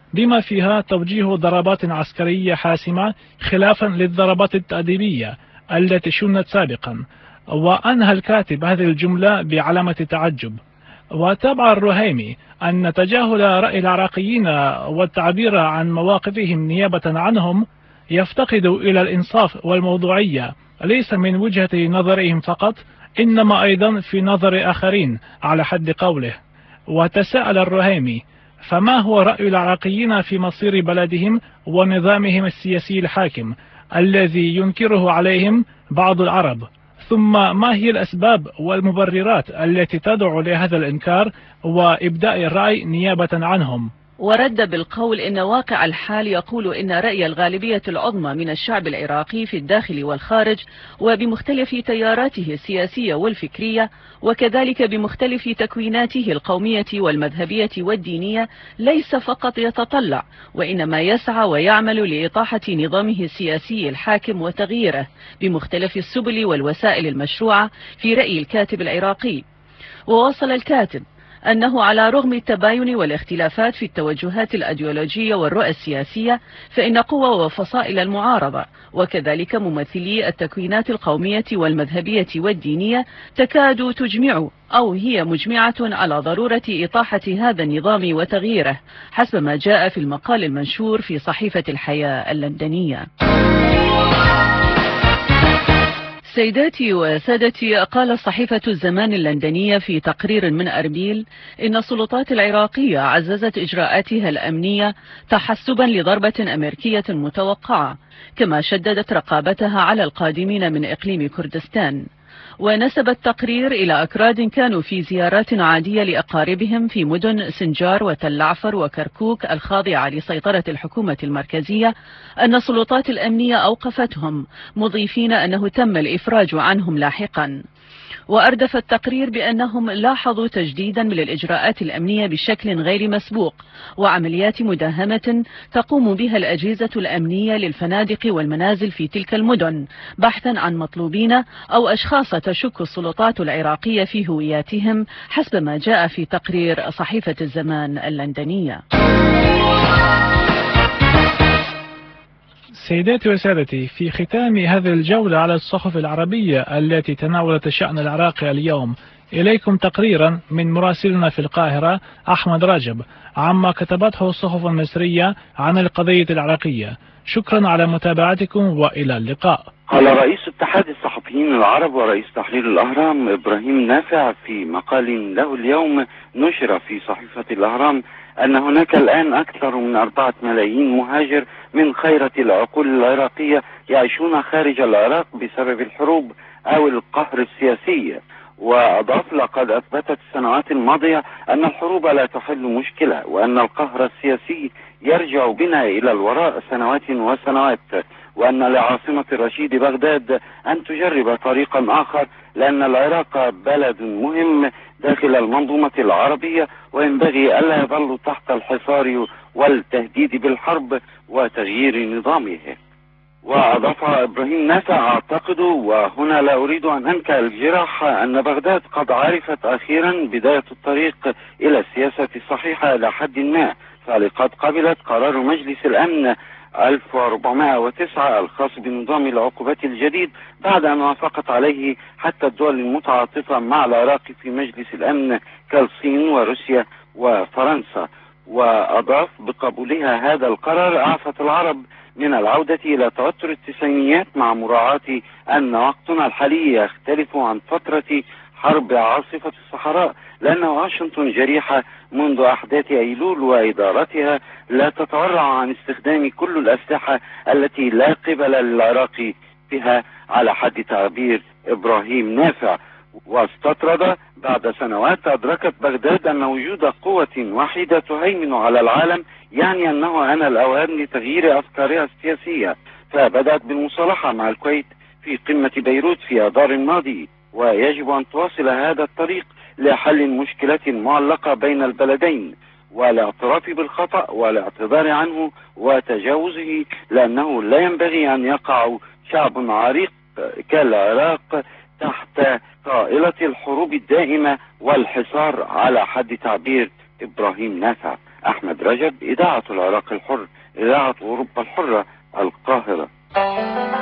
بما فيها توجيه ضربات عسكرية حاسمة خلافا للضربات التأديبية التي شنت سابقا. وأنهى الكاتب هذه الجملة بعلامة تعجب. وتابع الرهيمي أن تجاهل رأي العراقيين والتعبير عن مواقفهم نيابة عنهم يفتقد إلى الإنصاف والموضوعية، ليس من وجهة نظرهم فقط إنما أيضا في نظر آخرين على حد قوله. وتساءل الرهيمي: فما هو رأي العراقيين في مصير بلدهم ونظامهم السياسي الحاكم الذي ينكره عليهم بعض العرب؟ ثم ما هي الأسباب والمبررات التي تدعو لهذا الإنكار وإبداء الرأي نيابة عنهم؟ ورد بالقول إن واقع الحال يقول إن رأي الغالبية العظمى من الشعب العراقي في الداخل والخارج وبمختلف تياراته السياسية والفكرية وكذلك بمختلف تكويناته القومية والمذهبية والدينية ليس فقط يتطلع وإنما يسعى ويعمل لإطاحة نظامه السياسي الحاكم وتغييره بمختلف السبل والوسائل المشروعة في رأي الكاتب العراقي. ووصل الكاتب أنه على رغم التباين والاختلافات في التوجهات الأيديولوجية والرؤى السياسية فإن قوى وفصائل المعارضة وكذلك ممثلي التكوينات القومية والمذهبية والدينية تكاد تجمع أو هي مجمعة على ضرورة إطاحة هذا النظام وتغييره حسب ما جاء في المقال المنشور في صحيفة الحياة اللندنية. سيداتي وسادتي، قال صحيفة الزمان اللندنية في تقرير من أربيل إن السلطات العراقية عززت إجراءاتها الأمنية تحسبا لضربة أمريكية متوقعة، كما شددت رقابتها على القادمين من إقليم كردستان. ونسب التقرير إلى أكراد كانوا في زيارات عادية لأقاربهم في مدن سنجار وتل عفر وكركوك الخاضعة لسيطرة الحكومة المركزية أن السلطات الأمنية أوقفتهم، مضيفين أنه تم الإفراج عنهم لاحقا. وأردف التقرير بأنهم لاحظوا تجديدا من الإجراءات الأمنية بشكل غير مسبوق وعمليات مداهمة تقوم بها الأجهزة الأمنية للفنادق والمنازل في تلك المدن بحثا عن مطلوبين أو أشخاص تشك السلطات العراقية في هوياتهم حسب ما جاء في تقرير صحيفة الزمان اللندنية. سيداتي وسادتي، في ختام هذه الجولة على الصحف العربية التي تناولت الشأن العراقي اليوم، إليكم تقريرا من مراسلنا في القاهرة أحمد رجب عما كتبته الصحف المصرية عن القضية العراقية. شكرا على متابعتكم وإلى اللقاء. قال رئيس اتحاد الصحفيين العرب ورئيس تحرير الأهرام إبراهيم نافع في مقال له اليوم نشر في صحيفة الأهرام أن هناك الآن أكثر من أربعة ملايين مهاجر من خيرة العقول العراقية يعيشون خارج العراق بسبب الحروب أو القهر السياسي. وأضاف: لقد أثبتت السنوات الماضية أن الحروب لا تحل مشكلة وأن القهر السياسي يرجع بنا إلى الوراء سنوات وسنوات، وأن لعاصمة الرشيد بغداد أن تجرب طريقا آخر، لأن العراق بلد مهم داخل المنظومة العربية وينبغي ألا يظل تحت الحصار والتهديد بالحرب وتغيير نظامه. وأضاف إبراهيم نافع: أعتقد وهنا لا أريد أن أنكأ الجراح أن بغداد قد عرفت أخيرا بداية الطريق إلى السياسة الصحيحة إلى حد ما، فلقد قبلت قرار مجلس الأمن ألف وأربعمائة وتسعة الخاص بنظام العقوبات الجديد بعد أن وافقت عليه حتى الدول المتعاطفة مع العراق في مجلس الأمن كالصين وروسيا وفرنسا. وأضاف: بقبولها هذا القرار أعفت العرب من العودة إلى توتر التسعينيات مع مراعاة أن وقتنا الحالي يختلف عن فترة حرب عاصفة الصحراء، لأن واشنطن جريحة منذ أحداث أيلول وإدارتها لا تتورع عن استخدام كل الأسلحة التي لا قبل للعراق بها على حد تعبير إبراهيم نافع. واستطرد: بعد سنوات أدركت بغداد أن وجود قوة واحدة تهيمن على العالم يعني أنه آن الأوان لتغيير أفكارها السياسية، فبدأت بالمصالحة مع الكويت في قمة بيروت في آذار الماضي، ويجب أن تواصل هذا الطريق لحل المشكلات المعلقة بين البلدين والاعتراف بالخطأ والاعتذار عنه وتجاوزه، لأنه لا ينبغي أن يقع شعب عريق كالعراق تحت طائلة الحروب الدائمة والحصار على حد تعبير إبراهيم نافع. أحمد رجب، إذاعة العراق الحر، إذاعة أوروبا الحرة، القاهرة.